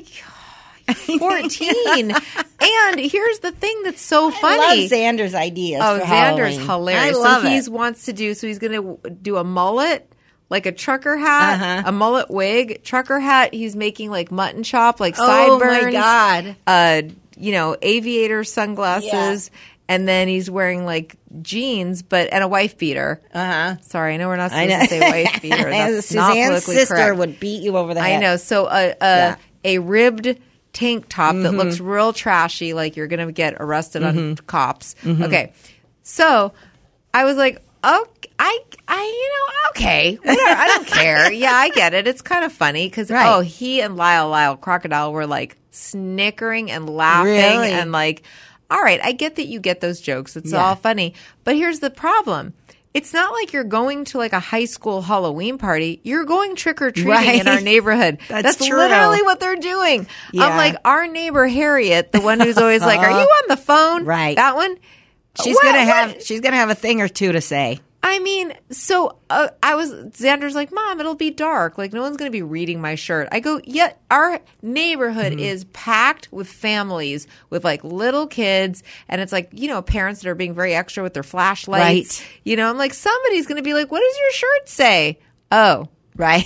fourteen. And here's the thing that's so funny. I love Xander's ideas. Oh, for Xander's Halloween. hilarious. I love so it. he wants to do, so he's going to do a mullet, like a trucker hat, Uh-huh. a mullet wig, trucker hat. He's making like mutton chop, like Oh, sideburns. my God. Uh, you know, aviator sunglasses. and then he's wearing like jeans, but and a wife beater. Uh huh. Sorry, I know we're not supposed to say wife beater. That's not Suzanne's politically sister correct. would beat you over the I head. know. So a a, Yeah. a ribbed tank top that Mm-hmm. looks real trashy, like you're going to get arrested on cops. Okay, so I was like, oh, I, I, you know, okay, whatever. I don't care. Yeah, I get it. It's kind of funny because Right. oh, he and Lyle Lyle Crocodile were like snickering and laughing Really? and like, all right, I get that you get those jokes. It's Yeah. all funny, but here's the problem. It's not like you're going to like a high school Halloween party. You're going trick or treating Right. in our neighborhood. That's true. literally what they're doing. Yeah. I'm like, our neighbor Harriet, the one who's always like, "Are you on the phone?" Right. That one. She's What- gonna what- have she's gonna have a thing or two to say. I mean, so uh, I was. Xander's like, "Mom, it'll be dark. Like, no one's going to be reading my shirt." I go, "Yeah, our neighborhood Mm-hmm. is packed with families with like little kids, and it's like you know parents that are being very extra with their flashlights. Right. You know, I'm like, somebody's going to be like, "What does your shirt say?" Oh, Right.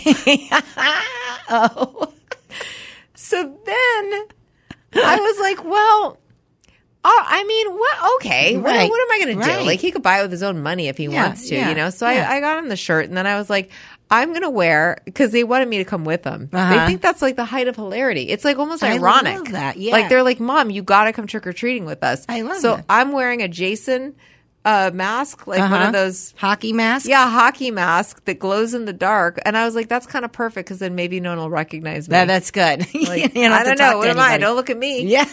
oh. so then I was like, "Well." Oh, I mean, what? Okay, what, Right. what am I going to do? Right. Like, he could buy it with his own money if he Yeah, wants to, yeah, you know. So yeah. I, I got him the shirt, and then I was like, I'm going to wear because they wanted me to come with them. Uh-huh. They think that's like the height of hilarity. It's like almost I ironic. love that, yeah. Like they're like, Mom, you got to come trick or treating with us. I love so that. I'm wearing a Jason uh, mask, like one Uh-huh. of those. Hockey mask? Yeah, hockey mask that glows in the dark, and I was like, "That's kind of perfect because then maybe no one will recognize me." That, that's good. Like, You don't I have to don't talk know. to What am I? anybody. Don't look at me. Yeah.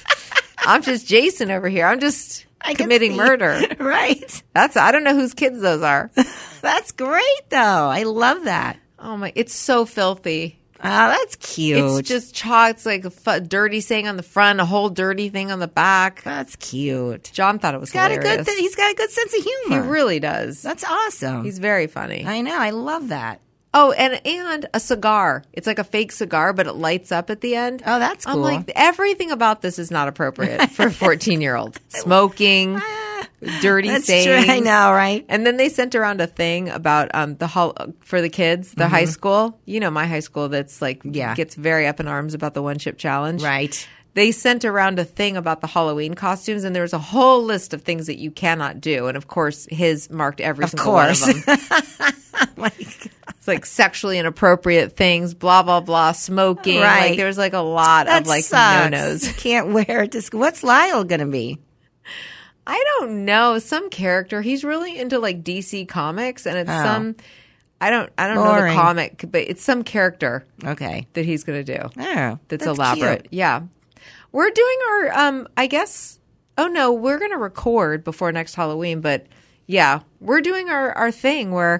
I'm just Jason over here. I'm just I can committing see. murder. Right. That's I don't know whose kids those are. That's great, though. I love that. Oh my! It's so filthy. Oh, that's cute. It's just chalk. It's like a fu- dirty saying on the front, a whole dirty thing on the back. That's cute. John thought it was He's got a hilarious. good. Th- he's got a good sense of he humor. really does. That's awesome. He's very funny. I know. I love that. Oh, and and a cigar. It's like a fake cigar, but it lights up at the end. Oh, that's I'm cool. like, everything about this is not appropriate for a fourteen-year-old. Smoking, dirty That's sayings. true. I know, right? And then they sent around a thing about um the hol- for the kids, the high school. You know, my high school that's like Yeah. gets very up in arms about the one chip challenge. Right. They sent around a thing about the Halloween costumes, and there was a whole list of things that you cannot do. And of course, his marked every Of single course. one of them. It's like sexually inappropriate things, blah blah blah, smoking. Right. Like there was like a lot That of like sucks. no nos. You can't wear it to school. What's Lyle going to be? I don't know. Some character. He's really into like D C comics, and it's Oh. some. I don't. I don't know Boring. the comic, but it's some character Okay. that he's going to do. Oh, That's, that's elaborate. cute. Yeah, we're doing our. Um, I guess. Oh no, we're going to record before next Halloween, but yeah, we're doing our our thing where,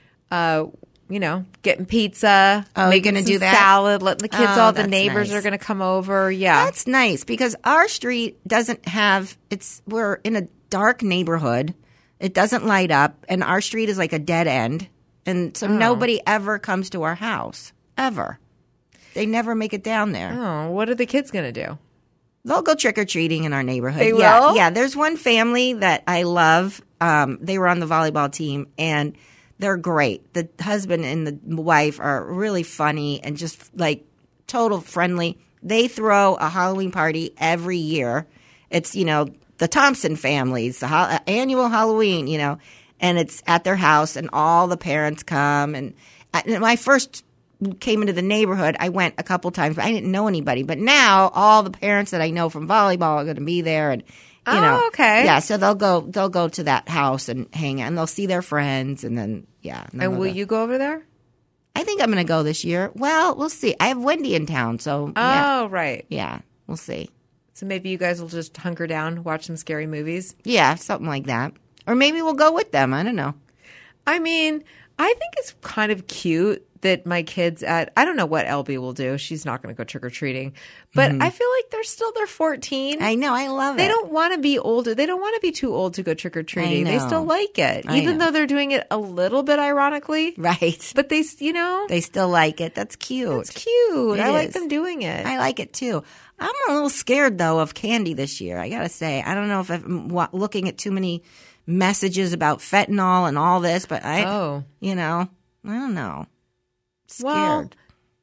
uh, you know, getting pizza. Oh, you're making gonna some do that? salad, letting the kids. Oh, all the that's neighbors nice. are going to come over. Yeah, That's nice because our street doesn't have. It's we're in a dark neighborhood. It doesn't light up, and our street is like a dead end, and so nobody ever comes to our house ever. They never make it down there. oh, what are the kids going to do? They'll go trick or treating in our neighborhood. They yeah, will? yeah. There's one family that I love. Um, they were on the volleyball team, and they're great. The husband and the wife are really funny and just like total friendly. They throw a Halloween party every year. It's you know the Thompson families, the ho- annual Halloween, you know, and it's at their house, and all the parents come. And I, when I first came into the neighborhood, I went a couple times, but I didn't know anybody. But now all the parents that I know from volleyball are going to be there, and you Oh, know, okay. yeah. So they'll go, they'll go to that house and hang out, and they'll see their friends, and then yeah. then And they'll will go. you go over there? I think I'm going to go this year. Well, we'll see. I have Wendy in town, so yeah, Oh, right. yeah, we'll see. So maybe you guys will just hunker down, watch some scary movies. Yeah, something like that, or maybe we'll go with them. I don't know. I mean, I think it's kind of cute that my kids at I don't know what L B will do. She's not going to go trick or treating, but I feel like they're still they're fourteen. Mm-hmm. I know. I love they it. don't want to be older. They don't want to be too old to go trick or treating. They know. still like it, I even know. though they're doing it a little bit ironically. right. But they, you know, They still like it. That's cute. it's cute. It I like is. them doing it. I like it too. I'm a little scared though of candy this year. I gotta say, I don't know if I'm wa- looking at too many messages about fentanyl and all this, but I, Oh. you know, I don't know. Scared. Well,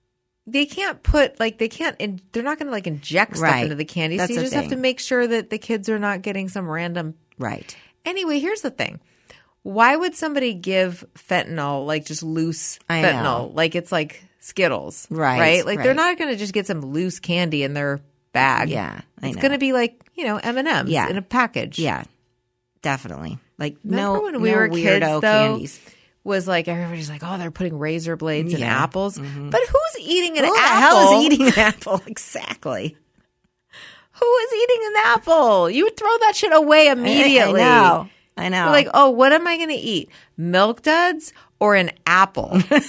they can't put like they can't. In, they're not going to like inject stuff Right. into the candy. That's so you the just have to thing. make sure that the kids are not getting some random. Right. Anyway, here's the thing. Why would somebody give fentanyl like just loose I fentanyl? know. Like it's like Skittles, Right, Right? Like they're right. not going to just get some loose candy in their bag. Yeah, I it's know. going to be like you know M and M's Yeah. in a package. Yeah, definitely. Like Remember no, when we no were weirdo kids, though? candies. Was like everybody's like, oh, they're putting razor blades in Yeah. apples, but who's eating an Who the apple? hell is eating an apple? Exactly. Who is eating an apple? You would throw that shit away immediately. I know. I know. You're like, oh, what am I going to eat? Milk duds or an apple?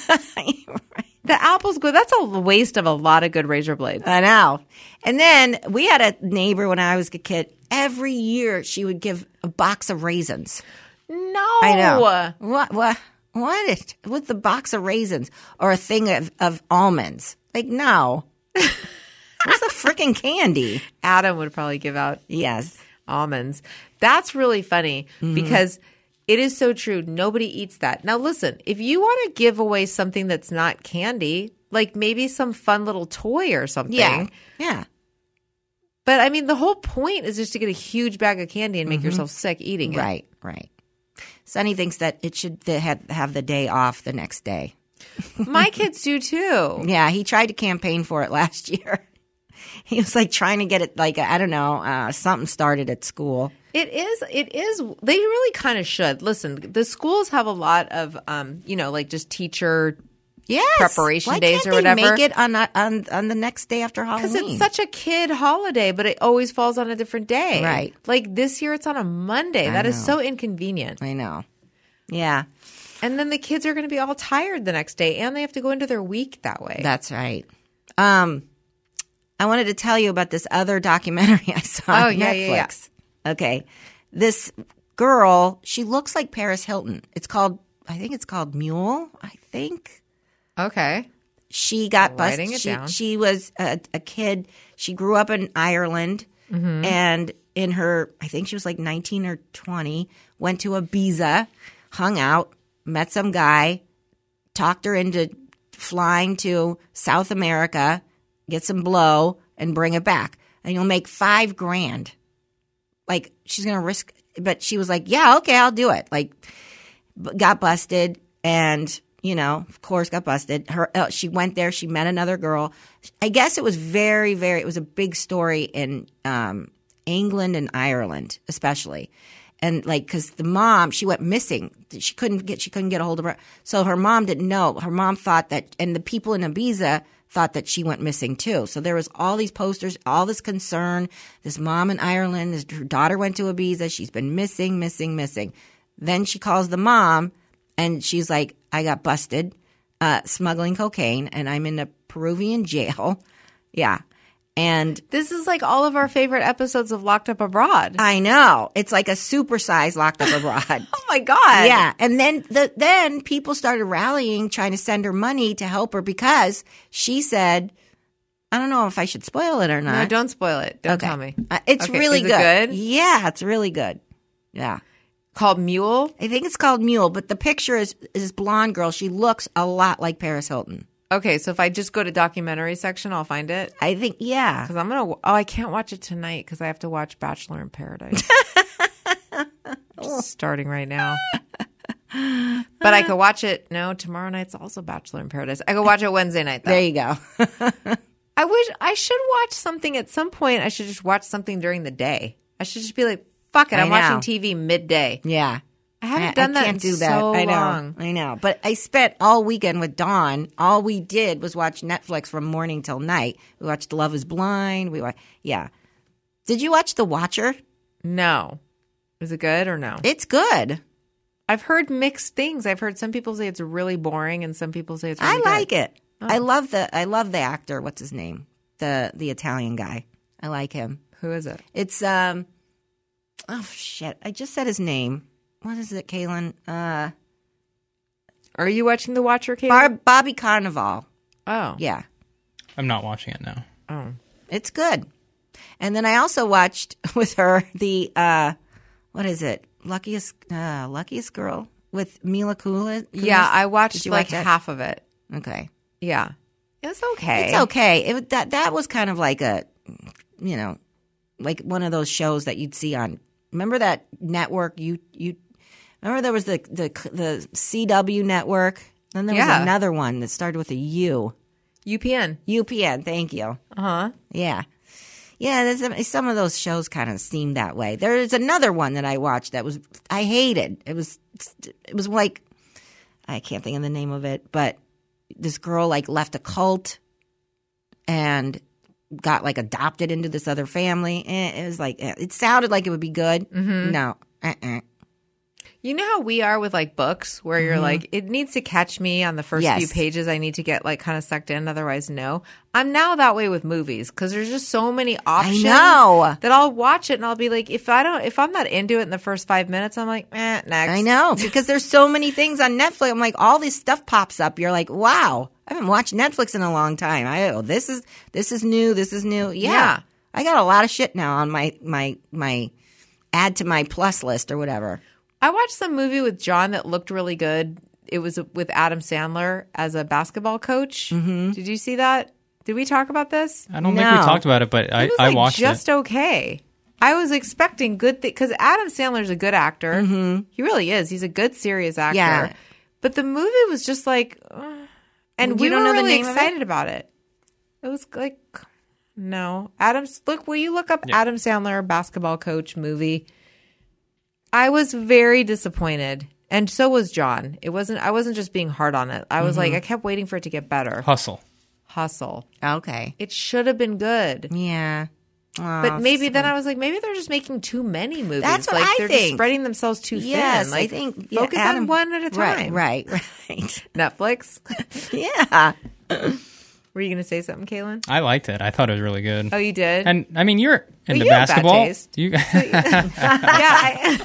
The apple's good. That's a waste of a lot of good razor blades. I know. And then we had a neighbor when I was a kid. Every year she would give a box of raisins. No, I know. What? What? What? Is, what's the box of raisins or a thing of, of almonds? Like, no. What's the freaking candy? Adam would probably give out Yes. almonds. That's really funny because it is so true. Nobody eats that. Now, listen, if you want to give away something that's not candy, like maybe some fun little toy or something. Yeah. Yeah. But I mean, the whole point is just to get a huge bag of candy and make yourself sick eating it. Right. Right. Sonny thinks that it should they had, have the day off the next day. My kids do too. Yeah, he tried to campaign for it last year. He was like trying to get it, like, I don't know, uh, something started at school. It is. It is. They really kind of should. Listen, the schools have a lot of, um, you know, like just teacher Yes. preparation Why days can't or they whatever. make it on, on, on the next day after Halloween? Because it's such a kid holiday, but it always falls on a different day. Right. Like this year, it's on a Monday. I That is know. so inconvenient. I know. Yeah, And then the kids are going to be all tired the next day, and they have to go into their week that way. that's right. Um, I wanted to tell you about this other documentary I saw Oh, on yeah, yeah, yeah. Netflix. Okay. This girl, she looks like Paris Hilton. It's called, I think it's called Mule, I think. Okay. She got I'm busted. writing it She, down. she was a, a kid. She grew up in Ireland, Mm-hmm. and in her, I think she was like nineteen or twenty, went to Ibiza, hung out, met some guy, talked her into flying to South America, get some blow, and bring it back. And you'll make five grand. Like, she's going to risk, but she was like, yeah, okay, I'll do it. Like, b- got busted and, you know, of course got busted. Her, uh, she went there. She met another girl. I guess it was very, very, it was a big story in um, England and Ireland, especially. And like, cause the mom, she went missing. She couldn't get, she couldn't get a hold of her. So her mom didn't know. Her mom thought that, and the people in Ibiza thought that she went missing too. So there was all these posters, all this concern. This mom in Ireland, this, her daughter went to Ibiza. She's been missing, missing, missing. Then she calls the mom and she's like, I got busted, uh, smuggling cocaine and I'm in a Peruvian jail. Yeah. And This is like all of our favorite episodes of Locked Up Abroad. I know it's like a supersized Locked Up Abroad. Oh my God. Yeah, and then the then people started rallying, trying to send her money to help her because she said, "I don't know if I should spoil it or not." No, don't spoil it. Don't okay. tell me. Uh, it's Okay, really is it good. good? Yeah, it's really good. Yeah, Called Mule? I think it's called Mule, but the picture is is this blonde girl. She looks a lot like Paris Hilton. Okay, so if I just go to documentary section, I'll find it. I think, yeah. Because I'm going to, oh, I can't watch it tonight because I have to watch Bachelor in Paradise. Just starting right now. But I could watch it, no, tomorrow night's also Bachelor in Paradise. I could watch it Wednesday night, though. There you go. I wish, I should watch something at some point. I should just watch something during the day. I should just be like, fuck it, I I'm know. watching T V midday. Yeah. I haven't I- done I that can't in do that. so I know. long. I know. But I spent all weekend with Dawn. All we did was watch Netflix from morning till night. We watched Love is Blind. We watched, yeah. Did you watch The Watcher? No. Is it good or no? It's good. I've heard mixed things. I've heard some people say it's really boring and some people say it's really I like good. it. I love the I love the actor. What's his name? The the Italian guy. I like him. Who is it? It's um oh shit. I just said his name. What is it, Kaylin? Uh Are you watching The Watcher, Kate? Bar- Bobby Carnival. Oh. Yeah. I'm not watching it now. Oh. It's good. And then I also watched with her the uh what is it? Luckiest uh Luckiest Girl with Mila Kunis. Yeah, I watched Did you like watch that? half of it. Okay. Yeah. It was okay. It's okay. It that that was kind of like a, you know, like one of those shows that you'd see on. Remember that network? You you remember there was the the the C W network. Then there Yeah. was another one that started with a U. U P N. U P N. Thank you. Uh huh. Yeah. Yeah, there's some- some of those shows kind of seem that way. There's another one that I watched that was I hated. It was it was like I can't think of the name of it, but this girl like left a cult and got like adopted into this other family. And it was like it sounded like it would be good. Mm-hmm. No. Uh-uh. You know how we are with like books where you're like, it needs to catch me on the first Yes. few pages. I need to get like kind of sucked in. Otherwise, no. I'm now that way with movies because there's just so many options know. that I'll watch it and I'll be like, if I don't, if I'm not into it in the first five minutes, I'm like, eh, next. I know because there's so many things on Netflix. I'm like, all this stuff pops up. You're like, wow, I haven't watched Netflix in a long time. I oh, this is this is new. This is new. Yeah. Yeah. I got a lot of shit now on my my my add to my plus list or whatever. I watched some movie with John that looked really good. It was with Adam Sandler as a basketball coach. Mm-hmm. Did you see that? Did we talk about this? I don't think No. we talked about it, but I, It was I like watched just it. okay. I was expecting good things because Adam Sandler's a good actor. Mm-hmm. He really is. He's a good, serious actor. Yeah. But the movie was just like, uh, and You we don't were know the really name of it? excited about it. It was like, no. Adam's look. Will you look up Yeah. Adam Sandler basketball coach movie? I was very disappointed, and so was John. It wasn't. I wasn't just being hard on it. I was like, I kept waiting for it to get better. Hustle. Hustle. Okay. It should have been good. Yeah. But maybe then I was like, maybe they're just making too many movies. That's what like I they're just think. spreading themselves too Yes, thin. Like, I think yeah, focus Adam- on one at a time. Right, right, right. Netflix. yeah. Were you going to say something, Kaylin? I liked it. I thought it was really good. Oh, you did. And I mean, you're into you have bad basketball. taste. You, yeah, I,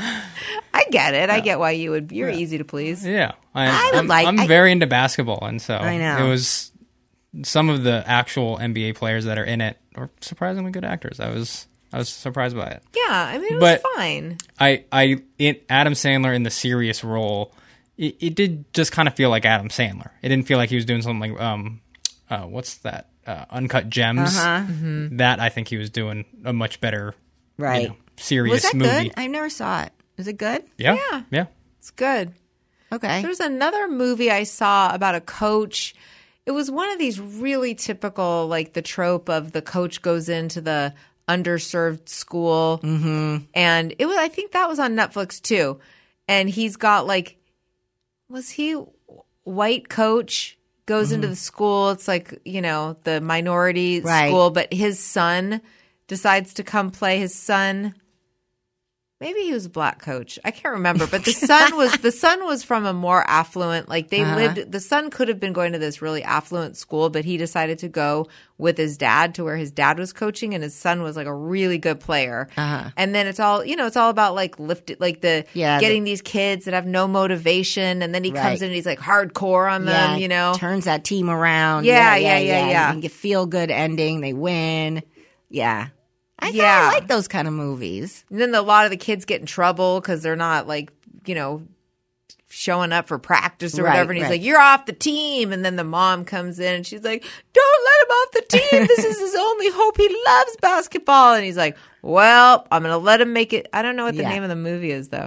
I get it. I get why you would. You're easy to please. yeah, I, I would I'm, like- I'm I- very into basketball, and so I know. it was some of the actual N B A players that are in it are surprisingly good actors. I was I was surprised by it. Yeah, I mean it was But- fine. I I in Adam Sandler in the serious role, it, it did just kind of feel like Adam Sandler. It didn't feel like he was doing something like um, uh, what's that? Uh, Uncut Gems. Uh-huh. That I think he was doing a much better, Right. you know, serious Was that movie. good? I never saw it. Is it good? Yeah, Yeah. yeah. It's good. Okay. There's another movie I saw about a coach. It was one of these really typical, like the trope of the coach goes into the underserved school. Mm-hmm. And it was, I think that was on Netflix too. And he's got like, was he white coach goes Mm-hmm. into the school? It's like, you know, the minority Right. school, but his son decides to come play his son. Maybe he was a black coach. I can't remember, but the son was the son was from a more affluent. Like they Uh-huh. lived. The son could have been going to this really affluent school, but he decided to go with his dad to where his dad was coaching, and his son was like a really good player. Uh-huh. And then it's all you know. It's all about like lifted, like the Yeah, getting these kids that have no motivation, and then he Right. comes in and he's like hardcore on them. Yeah, You know, turns that team around. Yeah, yeah, yeah, yeah. You get feel good ending. They win. Yeah. I Yeah. yeah. I like those kind of movies. And then the, a lot of the kids get in trouble because they're not like, you know, showing up for practice or Right, whatever. And he's right. like, you're off the team. And then the mom comes in and she's like, don't let him off the team. This is his only hope. He loves basketball. And he's like, well, I'm going to let him make it. I don't know what the Yeah. name of the movie is, though.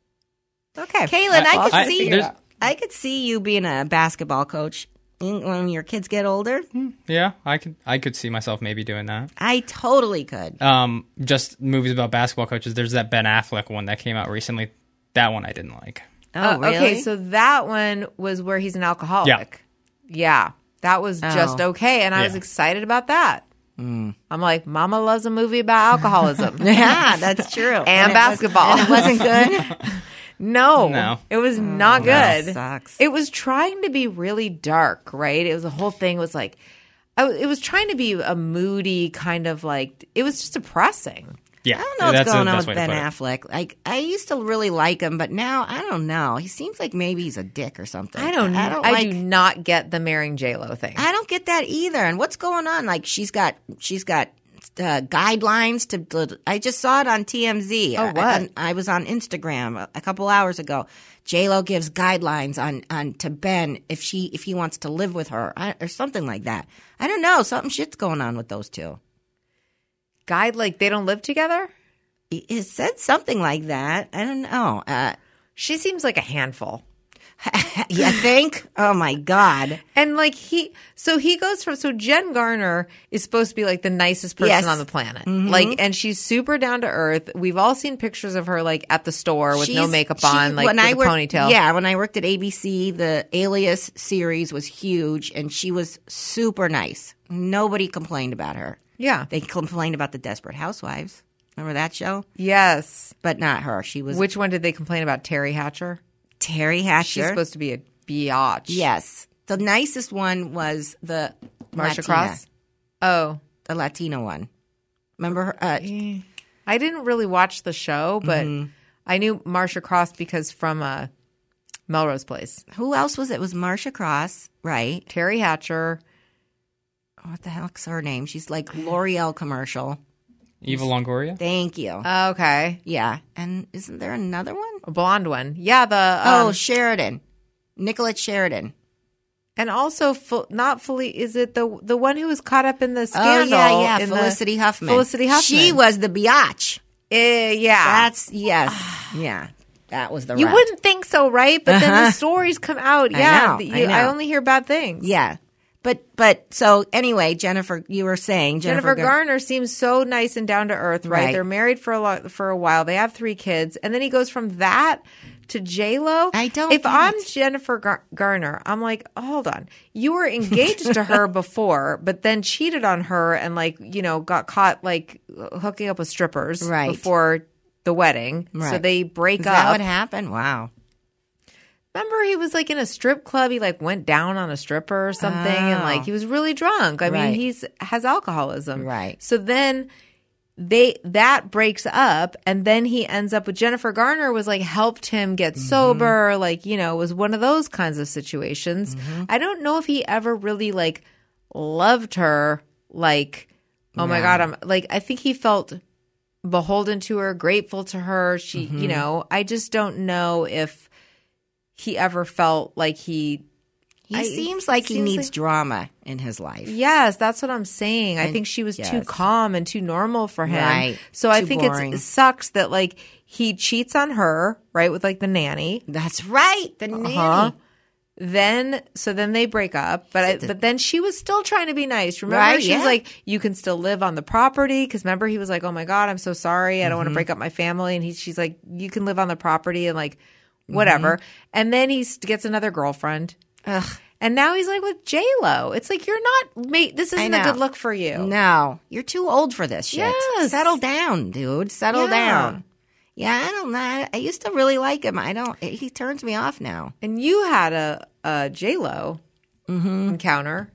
Okay. Kaylin, I, I- could I- see there's- I could see you being a basketball coach in- when your kids get older. Yeah, I could I could see myself maybe doing that. I totally could. Um, just movies about basketball coaches. There's that Ben Affleck one that came out recently. That one I didn't like. Oh, Uh, really? Okay, so that one was where he's an alcoholic. Yeah. That was just Oh. okay. And I was Yeah. excited about that. I'm like, Mama loves a movie about alcoholism. yeah, that's true. And it was- basketball. and it wasn't good. No, No. it was not that good. sucks. It was trying to be really dark, right? It was the whole thing was like, I, w- it was trying to be a moody kind of like. It was just depressing. Yeah, I don't know what's that's the going on best with way to Ben put it. Affleck. Like, I used to really like him, but now I don't know. He seems like maybe he's a dick or something. I don't. I I, don't like. do not get the marrying J Lo thing. I don't get that either. And what's going on? Like, she's got she's got uh, guidelines to, to. I just saw it on T M Z. Oh, what? I, I was on Instagram a, a couple hours ago. J Lo gives guidelines on, on to Ben if she if he wants to live with her I, or something like that. I don't know. Something shit's going on with those two. Guide like they don't live together? It, it said something like that. I don't know. Uh, She seems like a handful. you think? Oh my God. And like he, so he goes from, so Jen Garner is supposed to be like the nicest person Yes. on the planet. Mm-hmm. Like, and she's super down to earth. We've all seen pictures of her like at the store with no She's- makeup she- on, like when with I a worked, ponytail. Yeah, when I worked at A B C, the Alias series was huge, and she was super nice. Nobody complained about her. Yeah. They complained about the Desperate Housewives. Remember that show? Yes. But not her. She was Which one did they complain about? Terry Hatcher? Terry Hatcher. She's supposed to be a biatch. Yes. The nicest one was the Marsha Latina, Cross? Oh. the Latina one. Remember her? Uh, I didn't really watch the show, but Mm-hmm. I knew Marsha Cross because from uh, Melrose Place. who else was it? It was Marsha Cross, right? Terry Hatcher. What the heck's her name? She's like L'Oreal commercial. Eva Longoria. Thank you. Oh, okay. Yeah. And isn't there another one? A blonde one. Yeah, the Oh, um, Sheridan. Nicolette Sheridan. and also fu- not fully is it the the one who was caught up in the Oh, scandal? yeah, yeah. in the- Felicity Huffman. Felicity Huffman. She was the biatch. Eh, yeah. That's, yes. yeah. That was the you rat. wouldn't think so, right? But then Uh-huh. the stories come out. I Yeah, know, the- I you- I know. only hear bad things. Yeah. But, but, so anyway, Jennifer, you were saying Jennifer Jennifer, Gar- Garner seems so nice and down to earth, right? Right. They're married for a lot, for a while. They have three kids, and then he goes from that to J Lo. I don't If get I'm it. Jennifer Gar- Garner, I'm like, hold on, you were engaged to her before, but then cheated on her and like you know got caught like hooking up with strippers Right. before the wedding. So Right. they break Is up. that what happened? Wow. Remember, he was like in a strip club. He like went down on a stripper or something, and like he was really drunk. I mean, Right. he's has alcoholism, Right. So then they that breaks up, and then he ends up with Jennifer Garner. Was like helped him get sober, like you know, was one of those kinds of situations. I don't know if he ever really like loved her. Like, oh my god, I'm like I think he felt beholden to her, grateful to her. She, you know, I just don't know if he ever felt like he He I- seems like he seems needs like- drama in his life. yes, that's what I'm saying. I And- think she was too yes. calm and too normal for him. Right. So I Too think boring. it's, it sucks that like he cheats on her, right, with like the nanny. That's right. The nanny. Uh-huh. Then so then they break up, but I, but then she was still trying to be nice. Remember, Right, she yeah. was like, "You can still live on the property." Because remember, he was like, "Oh my god, I'm so sorry. I don't Mm-hmm. want to break up my family." And he, she's like, "You can live on the property," and like, whatever. And then he s- gets another girlfriend. Ugh. And now he's like with J Lo. It's like you're not. Mate, this isn't a know. good look for you. No, you're too old for this shit. Yes. Settle down, dude. Settle Yeah. down. Yeah, I don't know. I used to really like him. I don't. He turns me off now. And you had a, a J Lo Mm-hmm. encounter,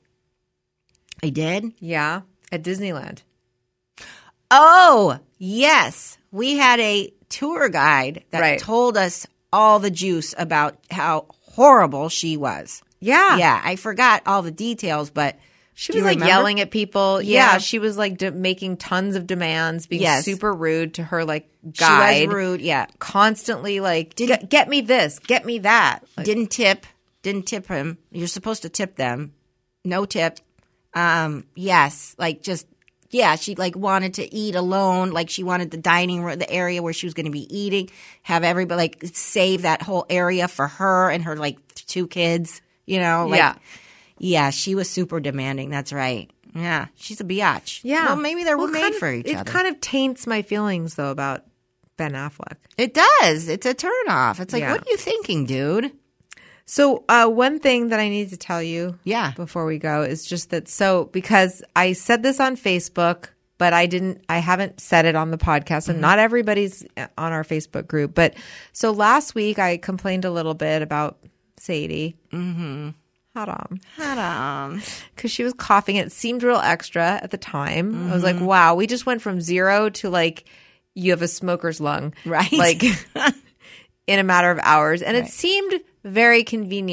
I did. yeah, at Disneyland. Oh yes, we had a tour guide that Right. told us all the juice about how horrible she was. Yeah, Yeah, I forgot all the details, but She do was you like remember? yelling at people. Yeah, Yeah. she was like de- making tons of demands, being Yes. super rude to her like guide. She was rude. Yeah, Constantly like, Didn't- get, get me this, get me that. Like, didn't tip. Didn't tip him. You're supposed to tip them. No tip. Um, yes, like just yeah. She like wanted to eat alone. Like she wanted the dining room, the area where she was going to be eating. Have everybody like save that whole area for her and her like two kids. You know. Like, Yeah. Yeah, she was super demanding. That's right. Yeah, she's a biatch. yeah. Well, maybe they were Well, made kind of- for each it other. kind of taints my feelings though about Ben Affleck. It does. It's a turnoff. It's like, Yeah. what are you thinking, dude? So uh, one thing that I need to tell you Yeah. before we go is just that so because I said this on Facebook, but I didn't I haven't said it on the podcast, and not everybody's on our Facebook group. But so last week I complained a little bit about Sadie. Mm-hmm. Haram. Um, Because she was coughing. It seemed real extra at the time. I was like, wow, we just went from zero to like you have a smoker's lung. Right. Like in a matter of hours. And it seemed very convenient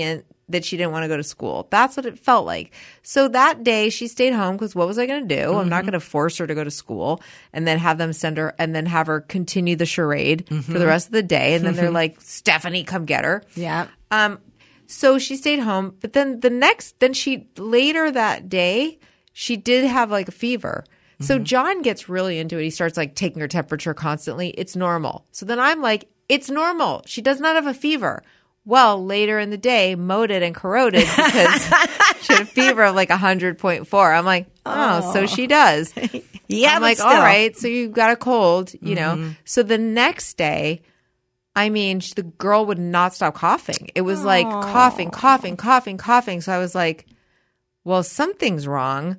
that she didn't want to go to school. That's what it felt like. So that day she stayed home because what was I going to do? Mm-hmm. I'm not going to force her to go to school and then have them send her and then have her continue the charade mm-hmm. for the rest of the day. And then they're like, Stephanie, come get her. Yeah. Um. So she stayed home. But then the next, then she later that day, she did have like a fever. Mm-hmm. So John gets really into it. He starts like taking her temperature constantly. It's normal. So then I'm like, it's normal. She does not have a fever. Well, later in the day, moded and corroded because she had a fever of like one hundred point four. I'm like, oh, oh. so she does. Yeah, I'm like, still. all right, so you got a cold, you Mm-hmm. know. So the next day, I mean, the girl would not stop coughing. It was like coughing, coughing, coughing, coughing. So I was like, well, something's wrong.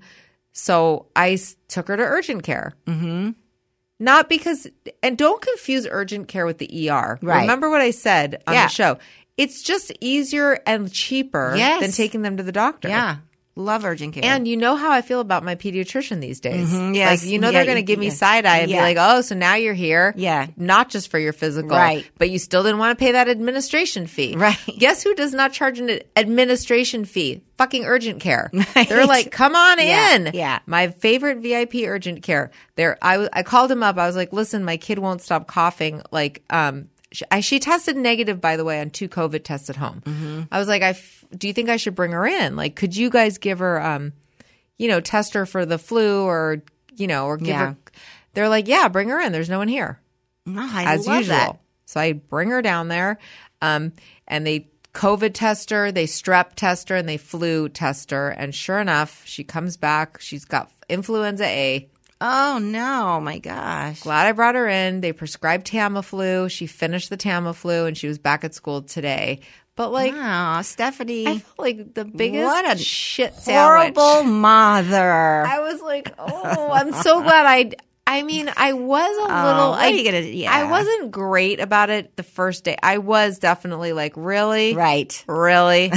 So I s- took her to urgent care. Mm-hmm. Not because, and don't confuse urgent care with the E R. Right. Remember what I said on Yeah. the show. It's just easier and cheaper Yes. than taking them to the doctor. Yeah. Love urgent care. And you know how I feel about my pediatrician these days. Mhm, yes. Like, you know Yeah, they're going to you- give me yeah. side eye and Yeah. be like, oh, so now you're here. Yeah. Not just for your physical. Right. But you still didn't want to pay that administration fee. Right. Guess who does not charge an administration fee? Fucking urgent care. Right. They're like, come on Yeah, in. yeah. My favorite V I P urgent care. There, I, w- I called him up. I was like, listen, my kid won't stop coughing. Like, um, she, I, she tested negative, by the way, on two COVID tests at home. Mm-hmm. I was like, I f- do you think I should bring her in? Like, could you guys give her, um, you know, test her for the flu or, you know, or give Yeah. her. They're like, yeah, bring her in. There's no one here, No, I as love usual. that. So I bring her down there, um, and they COVID test her, they strep test her, and they flu test her. And sure enough, she comes back. She's got influenza A. Oh, no. My gosh. Glad I brought her in. They prescribed Tamiflu. She finished the Tamiflu, and she was back at school today. But like, Oh, Stephanie. I felt like the biggest What a shit sandwich. horrible mother. I was like, oh, I'm so glad I. I mean, I was a little. what I, are you gonna- yeah. I wasn't great about it the first day. I was definitely like, really, Right. really.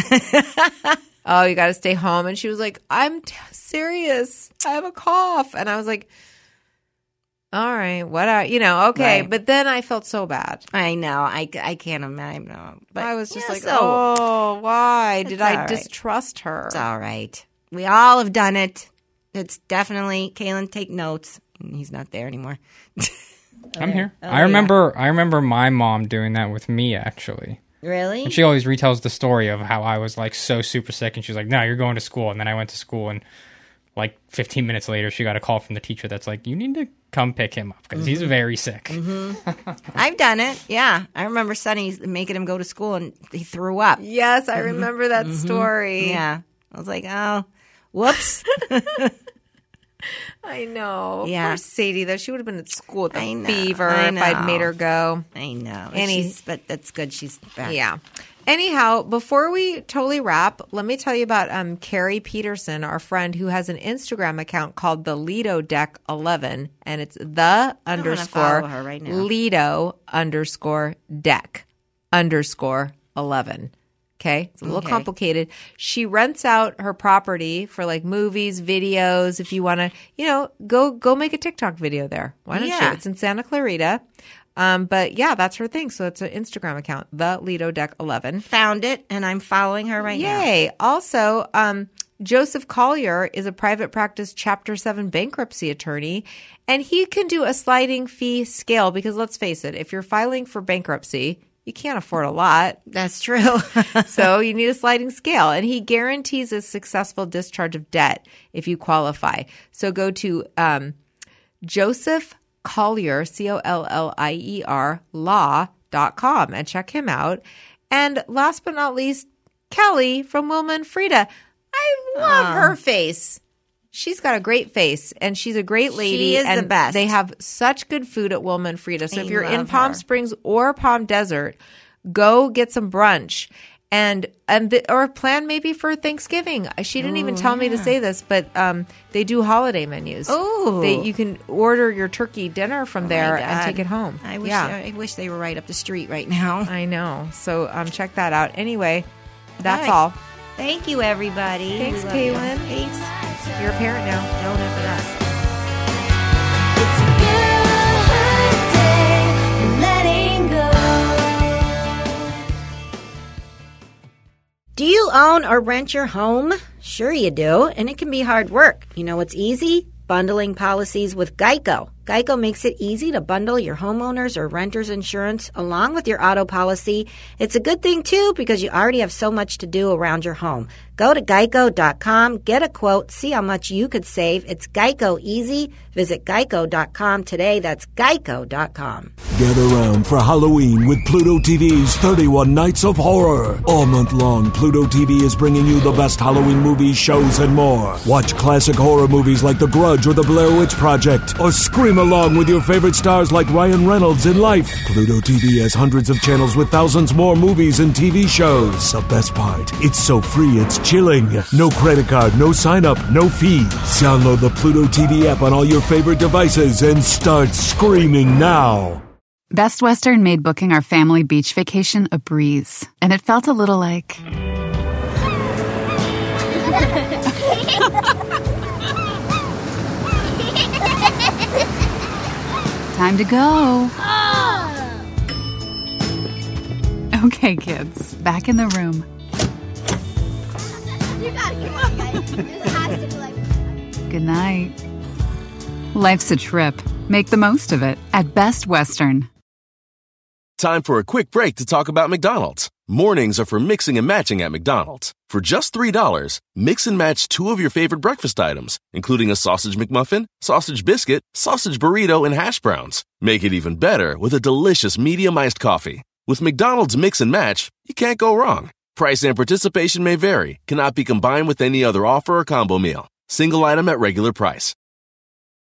Oh, you got to stay home. And she was like, I'm t- serious. I have a cough, and I was like, all right, what? I, you know, okay. Right. But then I felt so bad. I know. I, I can't imagine. No. But I was just yeah, like, so, oh, why did It's I all right. distrust her? It's all right. We all have done it. It's definitely, Kaylin, take notes. He's not there anymore. I'm here. Oh, I remember. I remember my mom doing that with me actually. Really? And she always retells the story of how I was like so super sick, and she's like, "No, you're going to school." And then I went to school, and like fifteen minutes later, she got a call from the teacher that's like, "You need to come pick him up because Mm-hmm. he's very sick." I've done it. Yeah. I remember Sonny making him go to school and he threw up. Yes, I remember that story. Yeah. I was like, oh, whoops. I know. Yeah. Poor Sadie, though. She would have been at school with I a know, fever I if I'd know. made her go. I know. Any- She's, but that's good. She's back. Yeah. Anyhow, before we totally wrap, let me tell you about um, Carrie Peterson, our friend who has an Instagram account called the Lido Deck eleven, and it's the underscore follow her right now. Lido underscore deck underscore eleven. Okay, it's a little Okay. complicated. She rents out her property for like movies, videos. If you want to, you know, go go make a TikTok video there. Why don't Yeah. you? It's in Santa Clarita. Um, but yeah, that's her thing. So it's an Instagram account, the Lido Deck eleven. Found it, and I'm following her right now. Yay! Also, um, Joseph Collier is a private practice Chapter seven bankruptcy attorney, and he can do a sliding fee scale because let's face it, if you're filing for bankruptcy, you can't afford a lot. That's true. So you need a sliding scale, and he guarantees a successful discharge of debt if you qualify. So go to um, Joseph Collier, C O L L I E R, law dot com and check him out. And last but not least, Kelly from Wilma and Frida. I love her face. She's got a great face, and she's a great lady. She is the and best. They have such good food at Wilma and Frida. So I if you're in love Palm her. Springs or Palm Desert, go get some brunch. And and the, or plan maybe for Thanksgiving. She didn't even tell me to say this, but um, they do holiday menus. Ooh. They, you can order your turkey dinner from there Oh my and God. take it home. I wish, yeah, I wish they were right up the street right now. I know. So um, check that out. Anyway, that's All right. all. Thank you, everybody. Thanks, We love you. Kaylin. Thanks. You're a parent now. Don't F it up. It's a good day for letting go. Do you you own or rent your home? Sure you do, and it can be hard work. You know what's easy? Bundling policies with Geico. Geico makes it easy to bundle your homeowners or renters insurance along with your auto policy. It's a good thing, too, because you already have so much to do around your home. Go to geico dot com, get a quote, see how much you could save. It's Geico easy. Visit geico dot com today. That's geico dot com. Get around for Halloween with Pluto T V's thirty-one Nights of Horror. All month long, Pluto T V is bringing you the best Halloween movies, shows, and more. Watch classic horror movies like The Grudge or The Blair Witch Project, or scream along with your favorite stars like Ryan Reynolds in Life. Pluto T V has hundreds of channels with thousands more movies and T V shows. The best part, it's so free it's chilling. No credit card, no sign up, no fees. Download the Pluto T V app on all your favorite devices and start screaming now. Best Western made booking our family beach vacation a breeze, and it felt a little like... Time to go. Okay, kids, back in the room. You gotta come on, guys. This has to be like... Good night. Life's a trip. Make the most of it at Best Western. Time for a quick break to talk about McDonald's. Mornings are for mixing and matching at McDonald's. For just three dollars, mix and match two of your favorite breakfast items, including a sausage McMuffin, sausage biscuit, sausage burrito, and hash browns. Make it even better with a delicious medium iced coffee. With McDonald's Mix and Match, you can't go wrong. Price and participation may vary, cannot be combined with any other offer or combo meal. Single item at regular price.